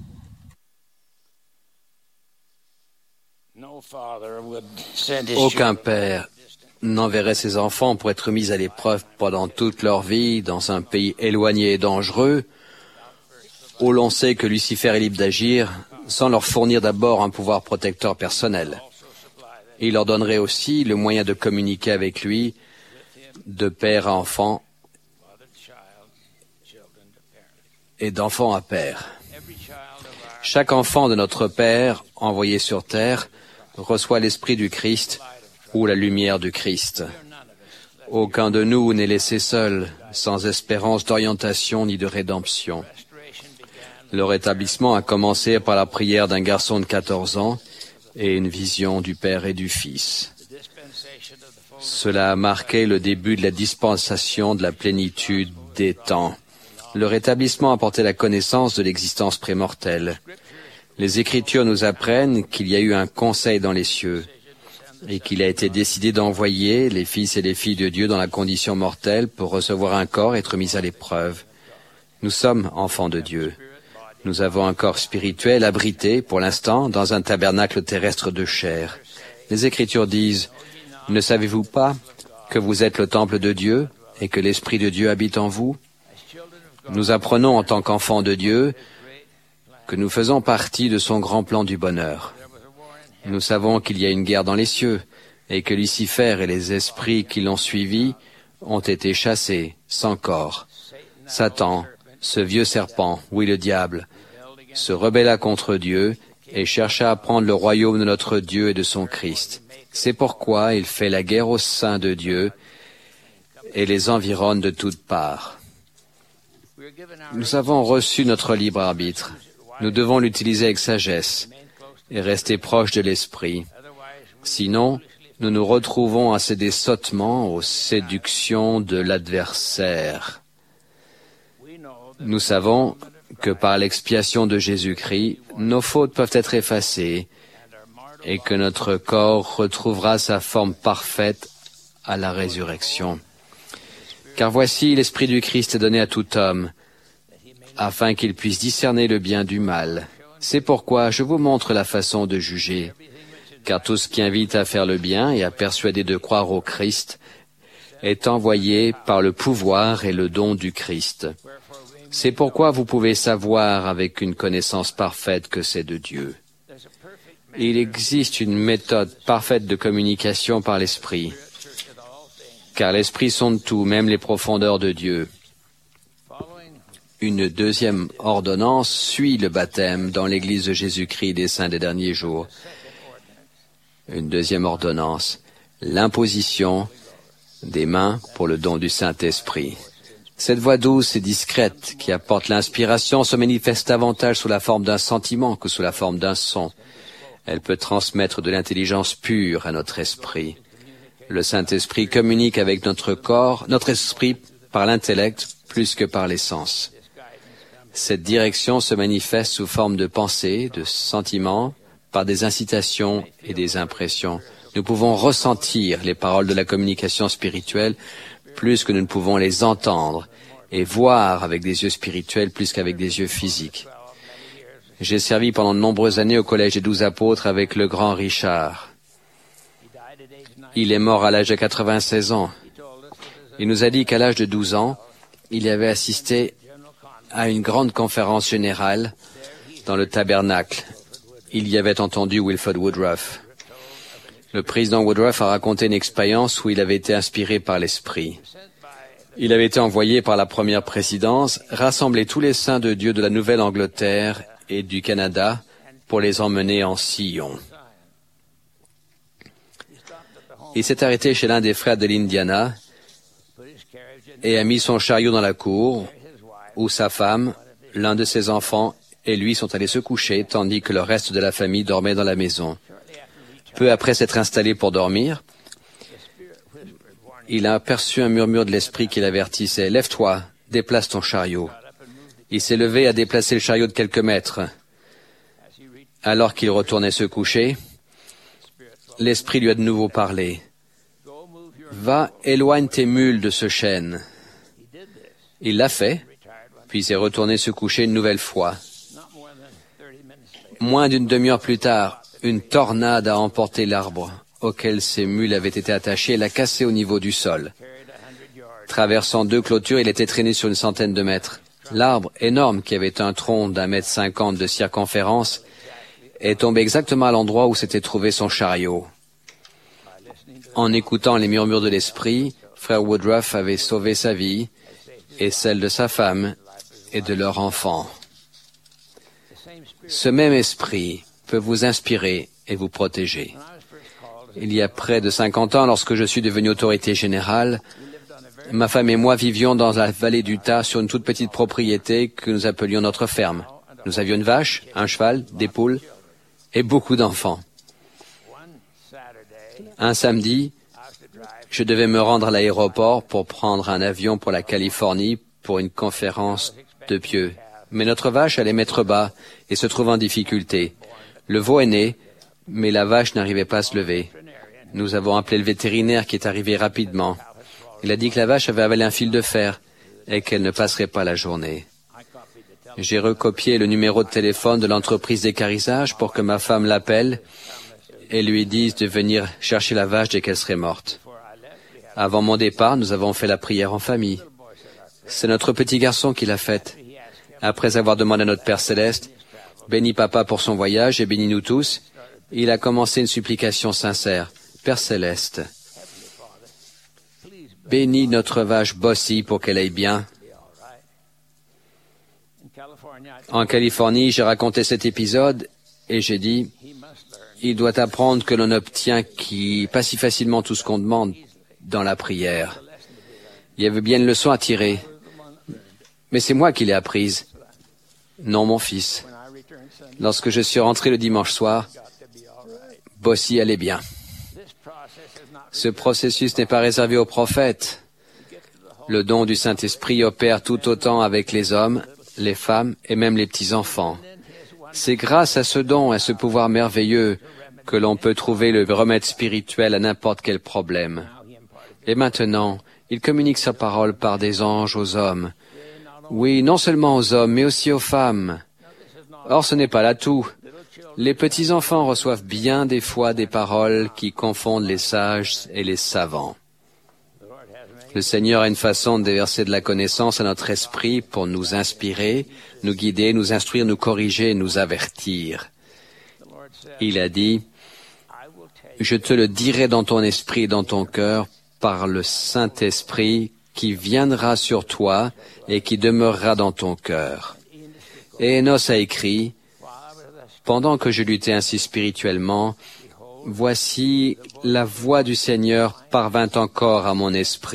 Aucun père n'enverrait ses enfants pour être mis à l'épreuve pendant toute leur vie dans un pays éloigné et dangereux, où l'on sait que Lucifer est libre d'agir, sans leur fournir d'abord un pouvoir protecteur personnel. Il leur donnerait aussi le moyen de communiquer avec lui de père à enfant et d'enfant à père. Chaque enfant de notre Père envoyé sur terre reçoit l'Esprit du Christ ou la lumière du Christ. Aucun de nous n'est laissé seul, sans espérance d'orientation ni de rédemption. Le rétablissement a commencé par la prière d'un garçon de quatorze ans et une vision du Père et du Fils. Cela a marqué le début de la dispensation de la plénitude des temps. Le rétablissement a apporté la connaissance de l'existence prémortelle. Les Écritures nous apprennent qu'il y a eu un conseil dans les cieux et qu'il a été décidé d'envoyer les fils et les filles de Dieu dans la condition mortelle pour recevoir un corps et être mis à l'épreuve. Nous sommes enfants de Dieu. Nous avons un corps spirituel abrité, pour l'instant, dans un tabernacle terrestre de chair. Les Écritures disent, « Ne savez-vous pas que vous êtes le temple de Dieu et que l'Esprit de Dieu habite en vous ?» Nous apprenons en tant qu'enfants de Dieu que nous faisons partie de son grand plan du bonheur. Nous savons qu'il y a une guerre dans les cieux et que Lucifer et les esprits qui l'ont suivi ont été chassés, sans corps. Satan, ce vieux serpent, oui le diable, se rebella contre Dieu et chercha à prendre le royaume de notre Dieu et de son Christ. C'est pourquoi il fait la guerre au sein de Dieu et les environne de toutes parts. Nous avons reçu notre libre arbitre. Nous devons l'utiliser avec sagesse et rester proches de l'esprit. Sinon, nous nous retrouvons à céder sottement aux séductions de l'adversaire. Nous savons que par l'expiation de Jésus-Christ, nos fautes peuvent être effacées et que notre corps retrouvera sa forme parfaite à la résurrection. Car voici, l'Esprit du Christ est donné à tout homme, afin qu'il puisse discerner le bien du mal. C'est pourquoi je vous montre la façon de juger, car tout ce qui invite à faire le bien et à persuader de croire au Christ est envoyé par le pouvoir et le don du Christ. C'est pourquoi vous pouvez savoir avec une connaissance parfaite que c'est de Dieu. Il existe une méthode parfaite de communication par l'Esprit, car l'Esprit sonde tout, même les profondeurs de Dieu. Une deuxième ordonnance suit le baptême dans l'Église de Jésus-Christ des saints des derniers jours. Une deuxième ordonnance, l'imposition des mains pour le don du Saint-Esprit. Cette voix douce et discrète qui apporte l'inspiration se manifeste davantage sous la forme d'un sentiment que sous la forme d'un son. Elle peut transmettre de l'intelligence pure à notre esprit. Le Saint-Esprit communique avec notre corps, notre esprit par l'intellect plus que par les sens. Cette direction se manifeste sous forme de pensées, de sentiments, par des incitations et des impressions. Nous pouvons ressentir les paroles de la communication spirituelle plus que nous ne pouvons les entendre et voir avec des yeux spirituels plus qu'avec des yeux physiques. J'ai servi pendant de nombreuses années au Collège des douze apôtres avec le grand Richard. Il est mort à l'âge de quatre-vingt-seize ans. Il nous a dit qu'à l'âge de douze ans, il avait assisté à une grande conférence générale dans le tabernacle. Il y avait entendu Wilford Woodruff. Le président Woodruff a raconté une expérience où il avait été inspiré par l'Esprit. Il avait été envoyé par la première présidence rassembler tous les saints de Dieu de la Nouvelle-Angleterre et du Canada pour les emmener en Sion. Il s'est arrêté chez l'un des frères de l'Indiana et a mis son chariot dans la cour où sa femme, l'un de ses enfants et lui sont allés se coucher tandis que le reste de la famille dormait dans la maison. Peu après s'être installé pour dormir, il a aperçu un murmure de l'esprit qui l'avertissait. « Lève-toi, déplace ton chariot. » Il s'est levé à déplacer le chariot de quelques mètres. Alors qu'il retournait se coucher, l'esprit lui a de nouveau parlé. « Va, éloigne tes mules de ce chêne. » Il l'a fait, puis est retourné se coucher une nouvelle fois. Moins d'une demi-heure plus tard, une tornade a emporté l'arbre auquel ses mules avaient été attachées et l'a cassé au niveau du sol. Traversant deux clôtures, il était traîné sur une centaine de mètres. L'arbre énorme, qui avait un tronc d'un mètre cinquante de circonférence, est tombé exactement à l'endroit où s'était trouvé son chariot. En écoutant les murmures de l'esprit, frère Woodruff avait sauvé sa vie et celle de sa femme et de leur enfant. Ce même esprit peut vous inspirer et vous protéger. Il y a près de cinquante ans, lorsque je suis devenu autorité générale, ma femme et moi vivions dans la vallée d'Utah sur une toute petite propriété que nous appelions notre ferme. Nous avions une vache, un cheval, des poules et beaucoup d'enfants. Un samedi, je devais me rendre à l'aéroport pour prendre un avion pour la Californie pour une conférence de pieux. Mais notre vache allait mettre bas et se trouve en difficulté. Le veau est né, mais la vache n'arrivait pas à se lever. Nous avons appelé le vétérinaire qui est arrivé rapidement. Il a dit que la vache avait avalé un fil de fer et qu'elle ne passerait pas la journée. J'ai recopié le numéro de téléphone de l'entreprise d'équarrissage pour que ma femme l'appelle et lui dise de venir chercher la vache dès qu'elle serait morte. Avant mon départ, nous avons fait la prière en famille. C'est notre petit garçon qui l'a faite. Après avoir demandé à notre Père Céleste, bénis papa pour son voyage et bénis nous tous, il a commencé une supplication sincère. Père Céleste, bénis notre vache Bossy pour qu'elle aille bien. En Californie, j'ai raconté cet épisode et j'ai dit, il doit apprendre que l'on n'obtient qui pas si facilement tout ce qu'on demande dans la prière. Il y avait bien une leçon à tirer, mais c'est moi qui l'ai apprise. Non, mon fils. Lorsque je suis rentré le dimanche soir, Bossy allait bien. Ce processus n'est pas réservé aux prophètes. Le don du Saint-Esprit opère tout autant avec les hommes, les femmes et même les petits-enfants. C'est grâce à ce don, à ce pouvoir merveilleux, que l'on peut trouver le remède spirituel à n'importe quel problème. Et maintenant, il communique sa parole par des anges aux hommes. Oui, non seulement aux hommes, mais aussi aux femmes. Or, ce n'est pas là tout. Les petits-enfants reçoivent bien des fois des paroles qui confondent les sages et les savants. Le Seigneur a une façon de déverser de la connaissance à notre esprit pour nous inspirer, nous guider, nous instruire, nous corriger, nous avertir. Il a dit, « Je te le dirai dans ton esprit et dans ton cœur par le Saint-Esprit qui viendra sur toi et qui demeurera dans ton cœur. » Et Enos a écrit, « Pendant que je luttais ainsi spirituellement, voici la voix du Seigneur parvint encore à mon esprit. »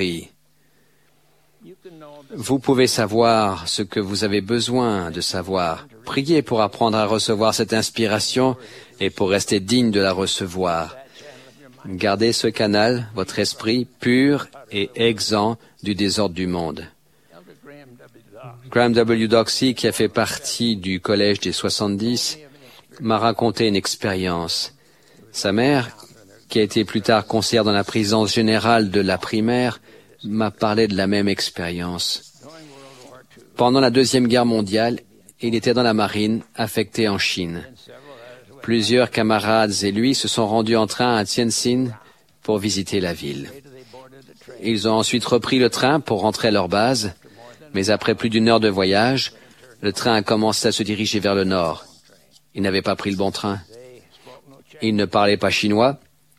Vous pouvez savoir ce que vous avez besoin de savoir. Priez pour apprendre à recevoir cette inspiration et pour rester digne de la recevoir. Gardez ce canal, votre esprit, pur et exempt du désordre du monde. Graham W. Doxey, qui a fait partie du collège des soixante-dix, m'a raconté une expérience. Sa mère, qui a été plus tard conseillère dans la présidence générale de la primaire, m'a parlé de la même expérience. Pendant la Deuxième Guerre mondiale, il était dans la marine, affecté en Chine. Plusieurs camarades et lui se sont rendus en train à Tientsin pour visiter la ville. Ils ont ensuite repris le train pour rentrer à leur base, Mais après plus d'une heure de voyage, le train a commencé à se diriger vers le nord. Ils n'avaient pas pris le bon train. Ils ne parlaient pas chinois.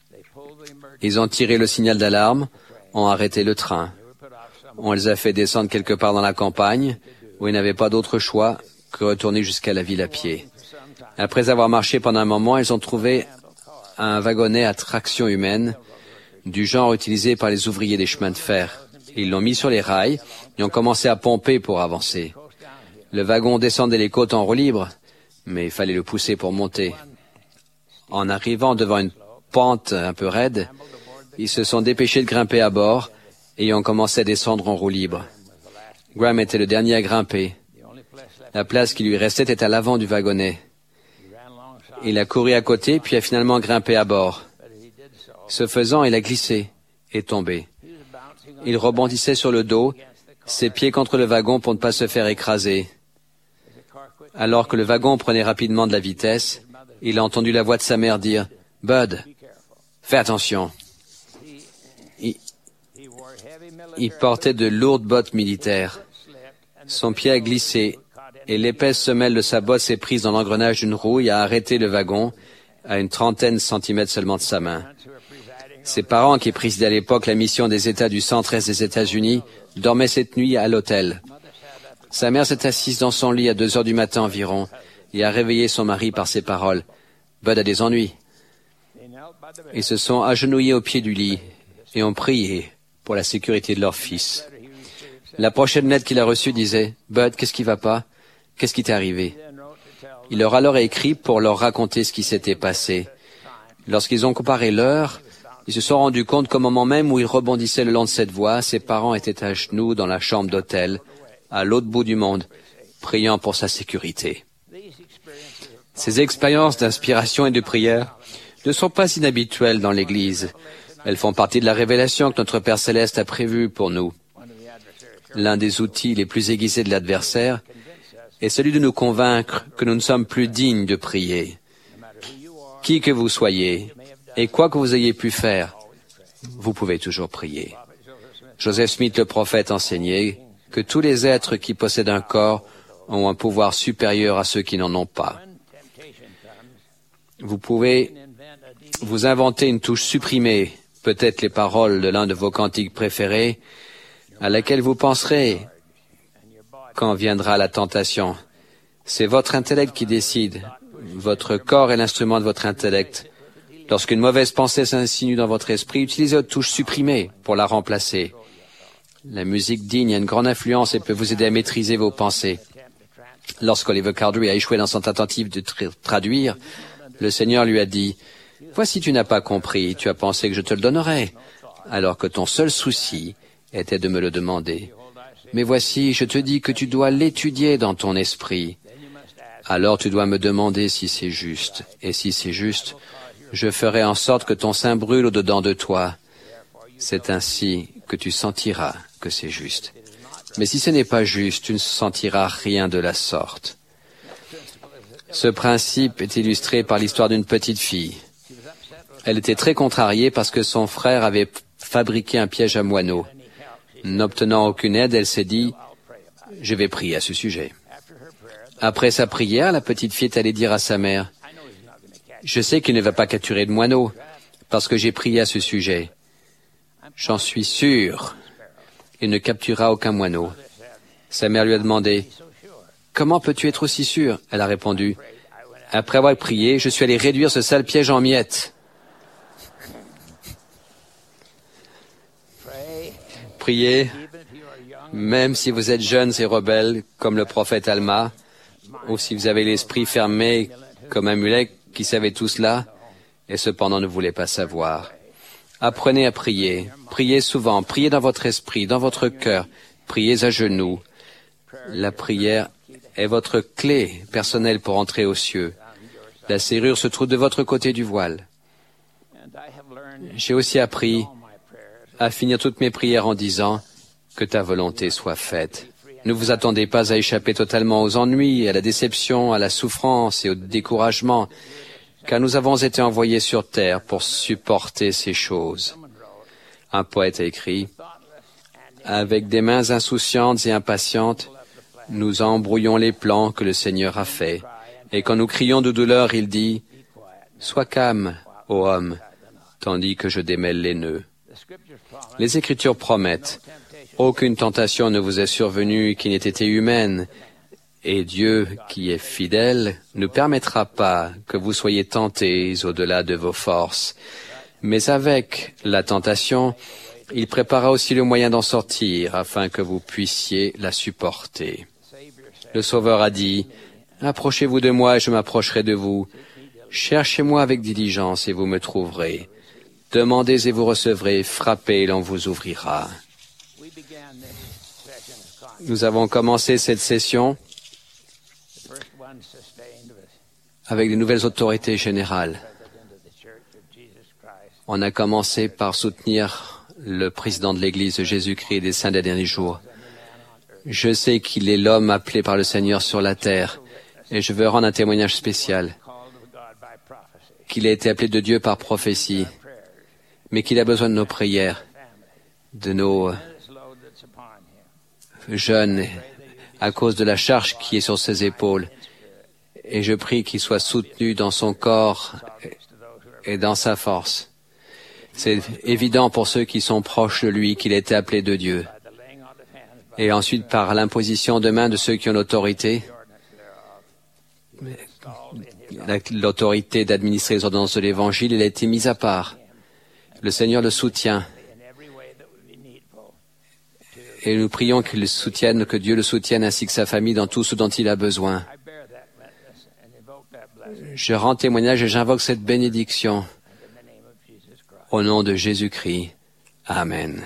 Ils ont tiré le signal d'alarme, ont arrêté le train. On les a fait descendre quelque part dans la campagne, où ils n'avaient pas d'autre choix que retourner jusqu'à la ville à pied. Après avoir marché pendant un moment, ils ont trouvé un wagonnet à traction humaine, du genre utilisé par les ouvriers des chemins de fer. Ils l'ont mis sur les rails et ont commencé à pomper pour avancer. Le wagon descendait les côtes en roue libre, mais il fallait le pousser pour monter. En arrivant devant une pente un peu raide, ils se sont dépêchés de grimper à bord et ont commencé à descendre en roue libre. Graham était le dernier à grimper. La place qui lui restait était à l'avant du wagonnet. Il a couru à côté, puis a finalement grimpé à bord. Ce faisant, il a glissé et tombé. Il rebondissait sur le dos, ses pieds contre le wagon pour ne pas se faire écraser. Alors que le wagon prenait rapidement de la vitesse, il a entendu la voix de sa mère dire « Bud, fais attention !» Il, il portait de lourdes bottes militaires. Son pied a glissé et l'épaisse semelle de sa botte s'est prise dans l'engrenage d'une roue et a arrêté le wagon à une trentaine de centimètres seulement de sa main. Ses parents, qui présidaient à l'époque la mission des États du centre-est des États-Unis, dormaient cette nuit à l'hôtel. Sa mère s'est assise dans son lit à deux heures du matin environ et a réveillé son mari par ces paroles. « Bud a des ennuis. » Ils se sont agenouillés au pied du lit et ont prié pour la sécurité de leur fils. La prochaine lettre qu'il a reçue disait « Bud, qu'est-ce qui va pas? Qu'est-ce qui t'est arrivé ?» Il leur a alors écrit pour leur raconter ce qui s'était passé. Lorsqu'ils ont comparé l'heure, ils se sont rendus compte qu'au moment même où ils rebondissaient le long de cette voie, ses parents étaient à genoux dans la chambre d'hôtel, à l'autre bout du monde, priant pour sa sécurité. Ces expériences d'inspiration et de prière ne sont pas inhabituelles dans l'Église. Elles font partie de la révélation que notre Père Céleste a prévue pour nous. L'un des outils les plus aiguisés de l'adversaire est celui de nous convaincre que nous ne sommes plus dignes de prier. Qui que vous soyez, et quoi que vous ayez pu faire, vous pouvez toujours prier. Joseph Smith le prophète enseignait que tous les êtres qui possèdent un corps ont un pouvoir supérieur à ceux qui n'en ont pas. Vous pouvez vous inventer une touche supprimée, peut-être les paroles de l'un de vos cantiques préférés, à laquelle vous penserez quand viendra la tentation. C'est votre intellect qui décide. Votre corps est l'instrument de votre intellect. Lorsqu'une mauvaise pensée s'insinue dans votre esprit, utilisez votre touche supprimée pour la remplacer. La musique digne a une grande influence et peut vous aider à maîtriser vos pensées. Lorsqu'Oliver Cowdery a échoué dans son tentative de tra- traduire, le Seigneur lui a dit « Voici, tu n'as pas compris, tu as pensé que je te le donnerais, alors que ton seul souci était de me le demander. Mais voici, je te dis que tu dois l'étudier dans ton esprit. Alors tu dois me demander si c'est juste, et si c'est juste, je ferai en sorte que ton sein brûle au-dedans de toi. C'est ainsi que tu sentiras que c'est juste. Mais si ce n'est pas juste, tu ne sentiras rien de la sorte. » Ce principe est illustré par l'histoire d'une petite fille. Elle était très contrariée parce que son frère avait fabriqué un piège à moineaux. N'obtenant aucune aide, elle s'est dit « Je vais prier à ce sujet. » Après sa prière, la petite fille est allée dire à sa mère « Je sais qu'il ne va pas capturer de moineaux parce que j'ai prié à ce sujet. J'en suis sûr. Il ne capturera aucun moineau. » Sa mère lui a demandé « Comment peux-tu être aussi sûr ?» Elle a répondu « Après avoir prié, je suis allé réduire ce sale piège en miettes. » Priez, même si vous êtes jeunes et rebelles, comme le prophète Alma, ou si vous avez l'esprit fermé comme un mulet qui savait tout cela, et cependant ne voulait pas savoir. Apprenez à prier. Priez souvent. Priez dans votre esprit, dans votre cœur. Priez à genoux. La prière est votre clé personnelle pour entrer aux cieux. La serrure se trouve de votre côté du voile. J'ai aussi appris à finir toutes mes prières en disant que ta volonté soit faite. Ne vous attendez pas à échapper totalement aux ennuis, à la déception, à la souffrance et au découragement, car nous avons été envoyés sur terre pour supporter ces choses. Un poète a écrit « Avec des mains insouciantes et impatientes, nous embrouillons les plans que le Seigneur a faits. Et quand nous crions de douleur, il dit, « Sois calme, ô homme, tandis que je démêle les nœuds. » Les Écritures promettent, « Aucune tentation ne vous est survenue qui n'ait été humaine, et Dieu, qui est fidèle, ne permettra pas que vous soyez tentés au-delà de vos forces. Mais avec la tentation, il prépara aussi le moyen d'en sortir, afin que vous puissiez la supporter. » Le Sauveur a dit, « Approchez-vous de moi et je m'approcherai de vous. Cherchez-moi avec diligence et vous me trouverez. Demandez et vous recevrez, frappez et l'on vous ouvrira. » Nous avons commencé cette session avec de nouvelles autorités générales. On a commencé par soutenir le président de l'Église de Jésus-Christ et des saints des derniers jours. Je sais qu'il est l'homme appelé par le Seigneur sur la terre, et je veux rendre un témoignage spécial, qu'il a été appelé de Dieu par prophétie, mais qu'il a besoin de nos prières, de nos jeunes, à cause de la charge qui est sur ses épaules. Et je prie qu'il soit soutenu dans son corps et dans sa force. C'est évident pour ceux qui sont proches de lui qu'il a été appelé de Dieu. Et ensuite, par l'imposition de main de ceux qui ont l'autorité, l'autorité d'administrer les ordonnances de l'Évangile, il a été mis à part. Le Seigneur le soutient. Et nous prions qu'il le soutienne, que Dieu le soutienne ainsi que sa famille dans tout ce dont il a besoin. Je rends témoignage et j'invoque cette bénédiction au nom de Jésus-Christ. Amen.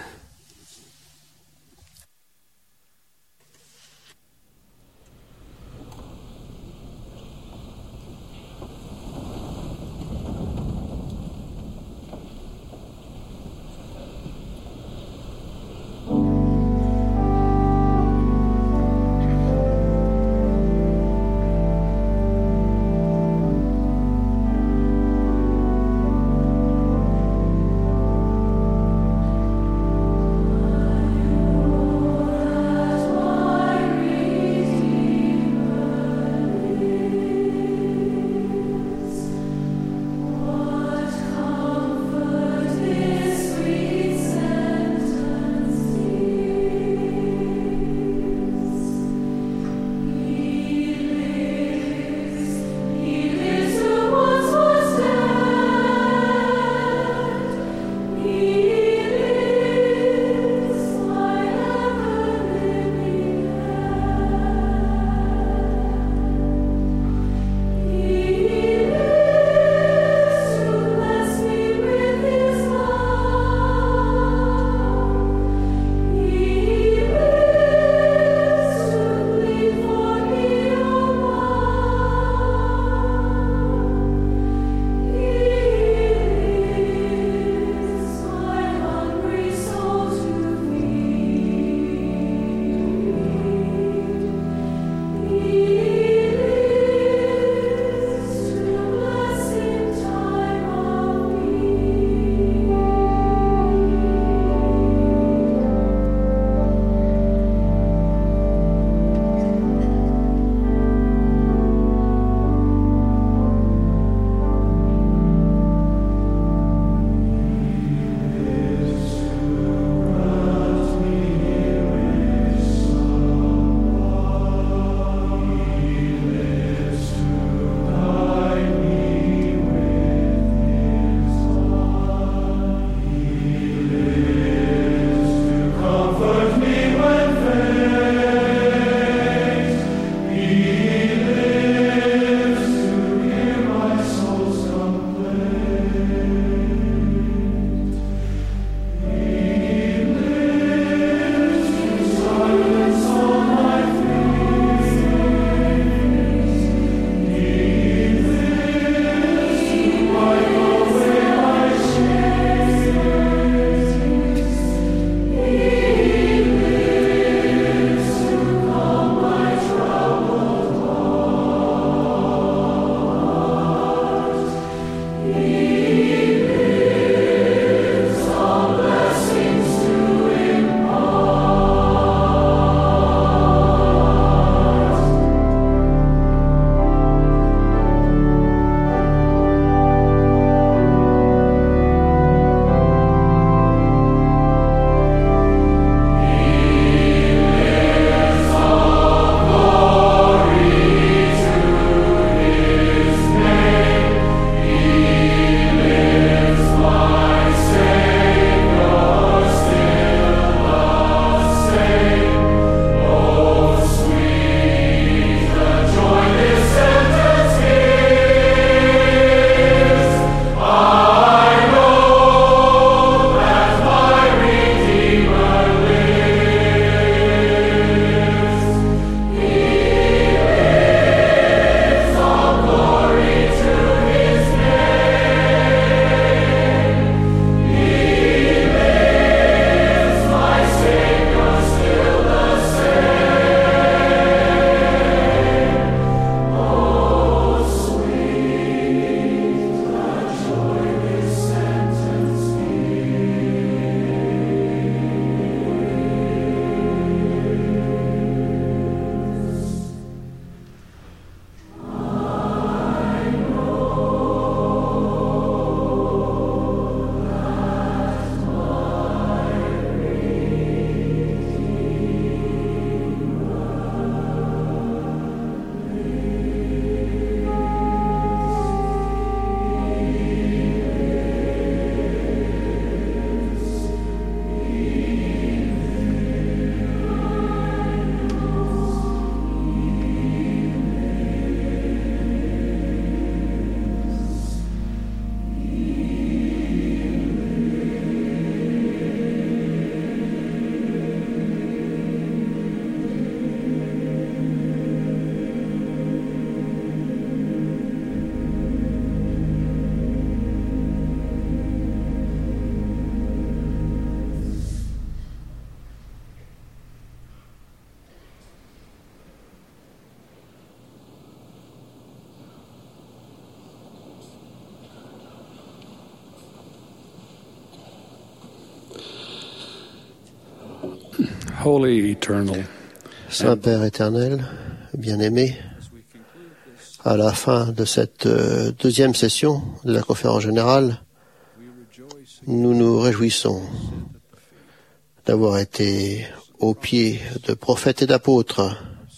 Holy Eternal,
Saint Père éternel, bien-aimé, à la fin de cette euh, deuxième session de la conférence générale, nous nous réjouissons d'avoir été aux pieds de prophètes et d'apôtres,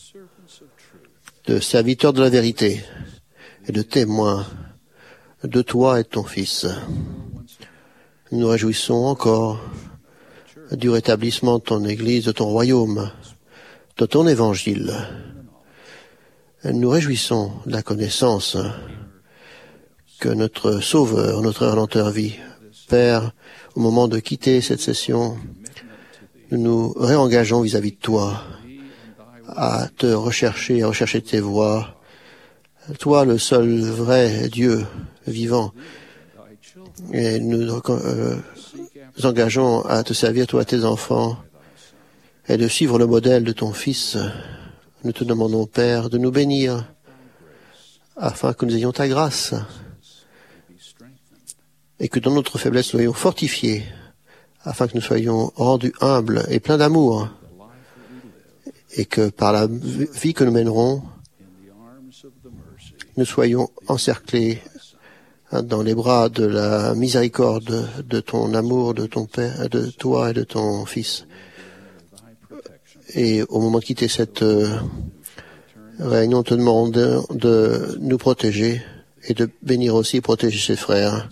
de serviteurs de la vérité et de témoins de toi et de ton Fils. Nous nous réjouissons encore du rétablissement de ton Église, de ton royaume, de ton évangile. Nous nous réjouissons de la connaissance que notre Sauveur, notre Rédempteur vit. Père, au moment de quitter cette session, nous nous réengageons vis-à-vis de toi, à te rechercher, à rechercher tes voies. Toi, le seul vrai Dieu vivant. Et nous euh, nous engageons à te servir, toi, tes enfants, et de suivre le modèle de ton Fils. Nous te demandons, Père, de nous bénir, afin que nous ayons ta grâce, et que dans notre faiblesse, nous soyons fortifiés, afin que nous soyons rendus humbles et pleins d'amour, et que par la vie que nous mènerons, nous soyons encerclés dans les bras de la miséricorde, de ton amour, de ton Père, de toi et de ton Fils. Et au moment de quitter cette euh, réunion, on te demande de, de nous protéger et de bénir aussi et protéger ses frères.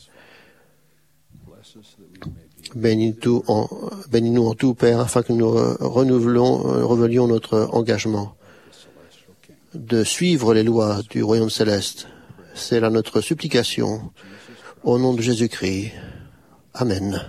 Bénis-nous en, bénis-nous en tout, Père, afin que nous renouvelons, revelions notre engagement de suivre les lois du royaume céleste. C'est là notre supplication, au nom de Jésus-Christ. Amen.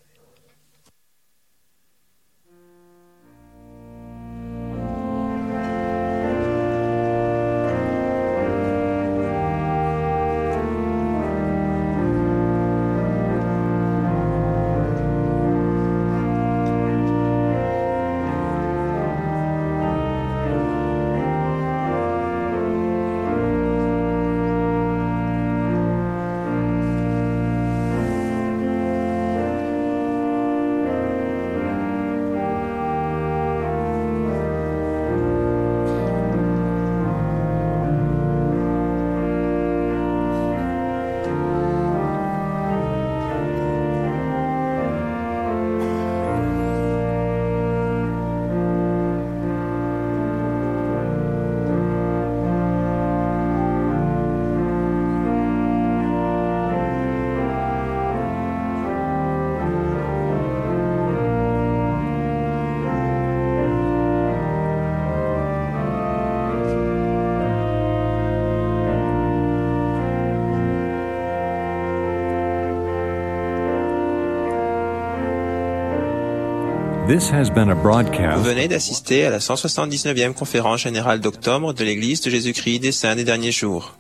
Vous venez d'assister à la cent soixante-dix-neuvième conférence générale d'octobre de l'Église de Jésus-Christ des Saints des Derniers Jours.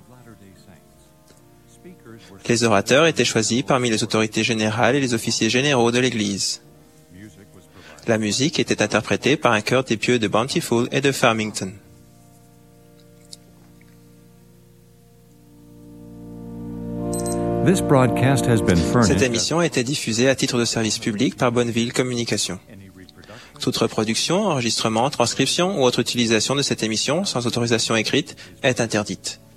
Les orateurs étaient choisis parmi les autorités générales et les officiers généraux de l'Église. La musique était interprétée par un chœur des pieux de Bountiful et de Farmington. Cette émission a été diffusée à titre de service public par Bonneville Communication. Toute reproduction, enregistrement, transcription ou autre utilisation de cette émission sans autorisation écrite est interdite.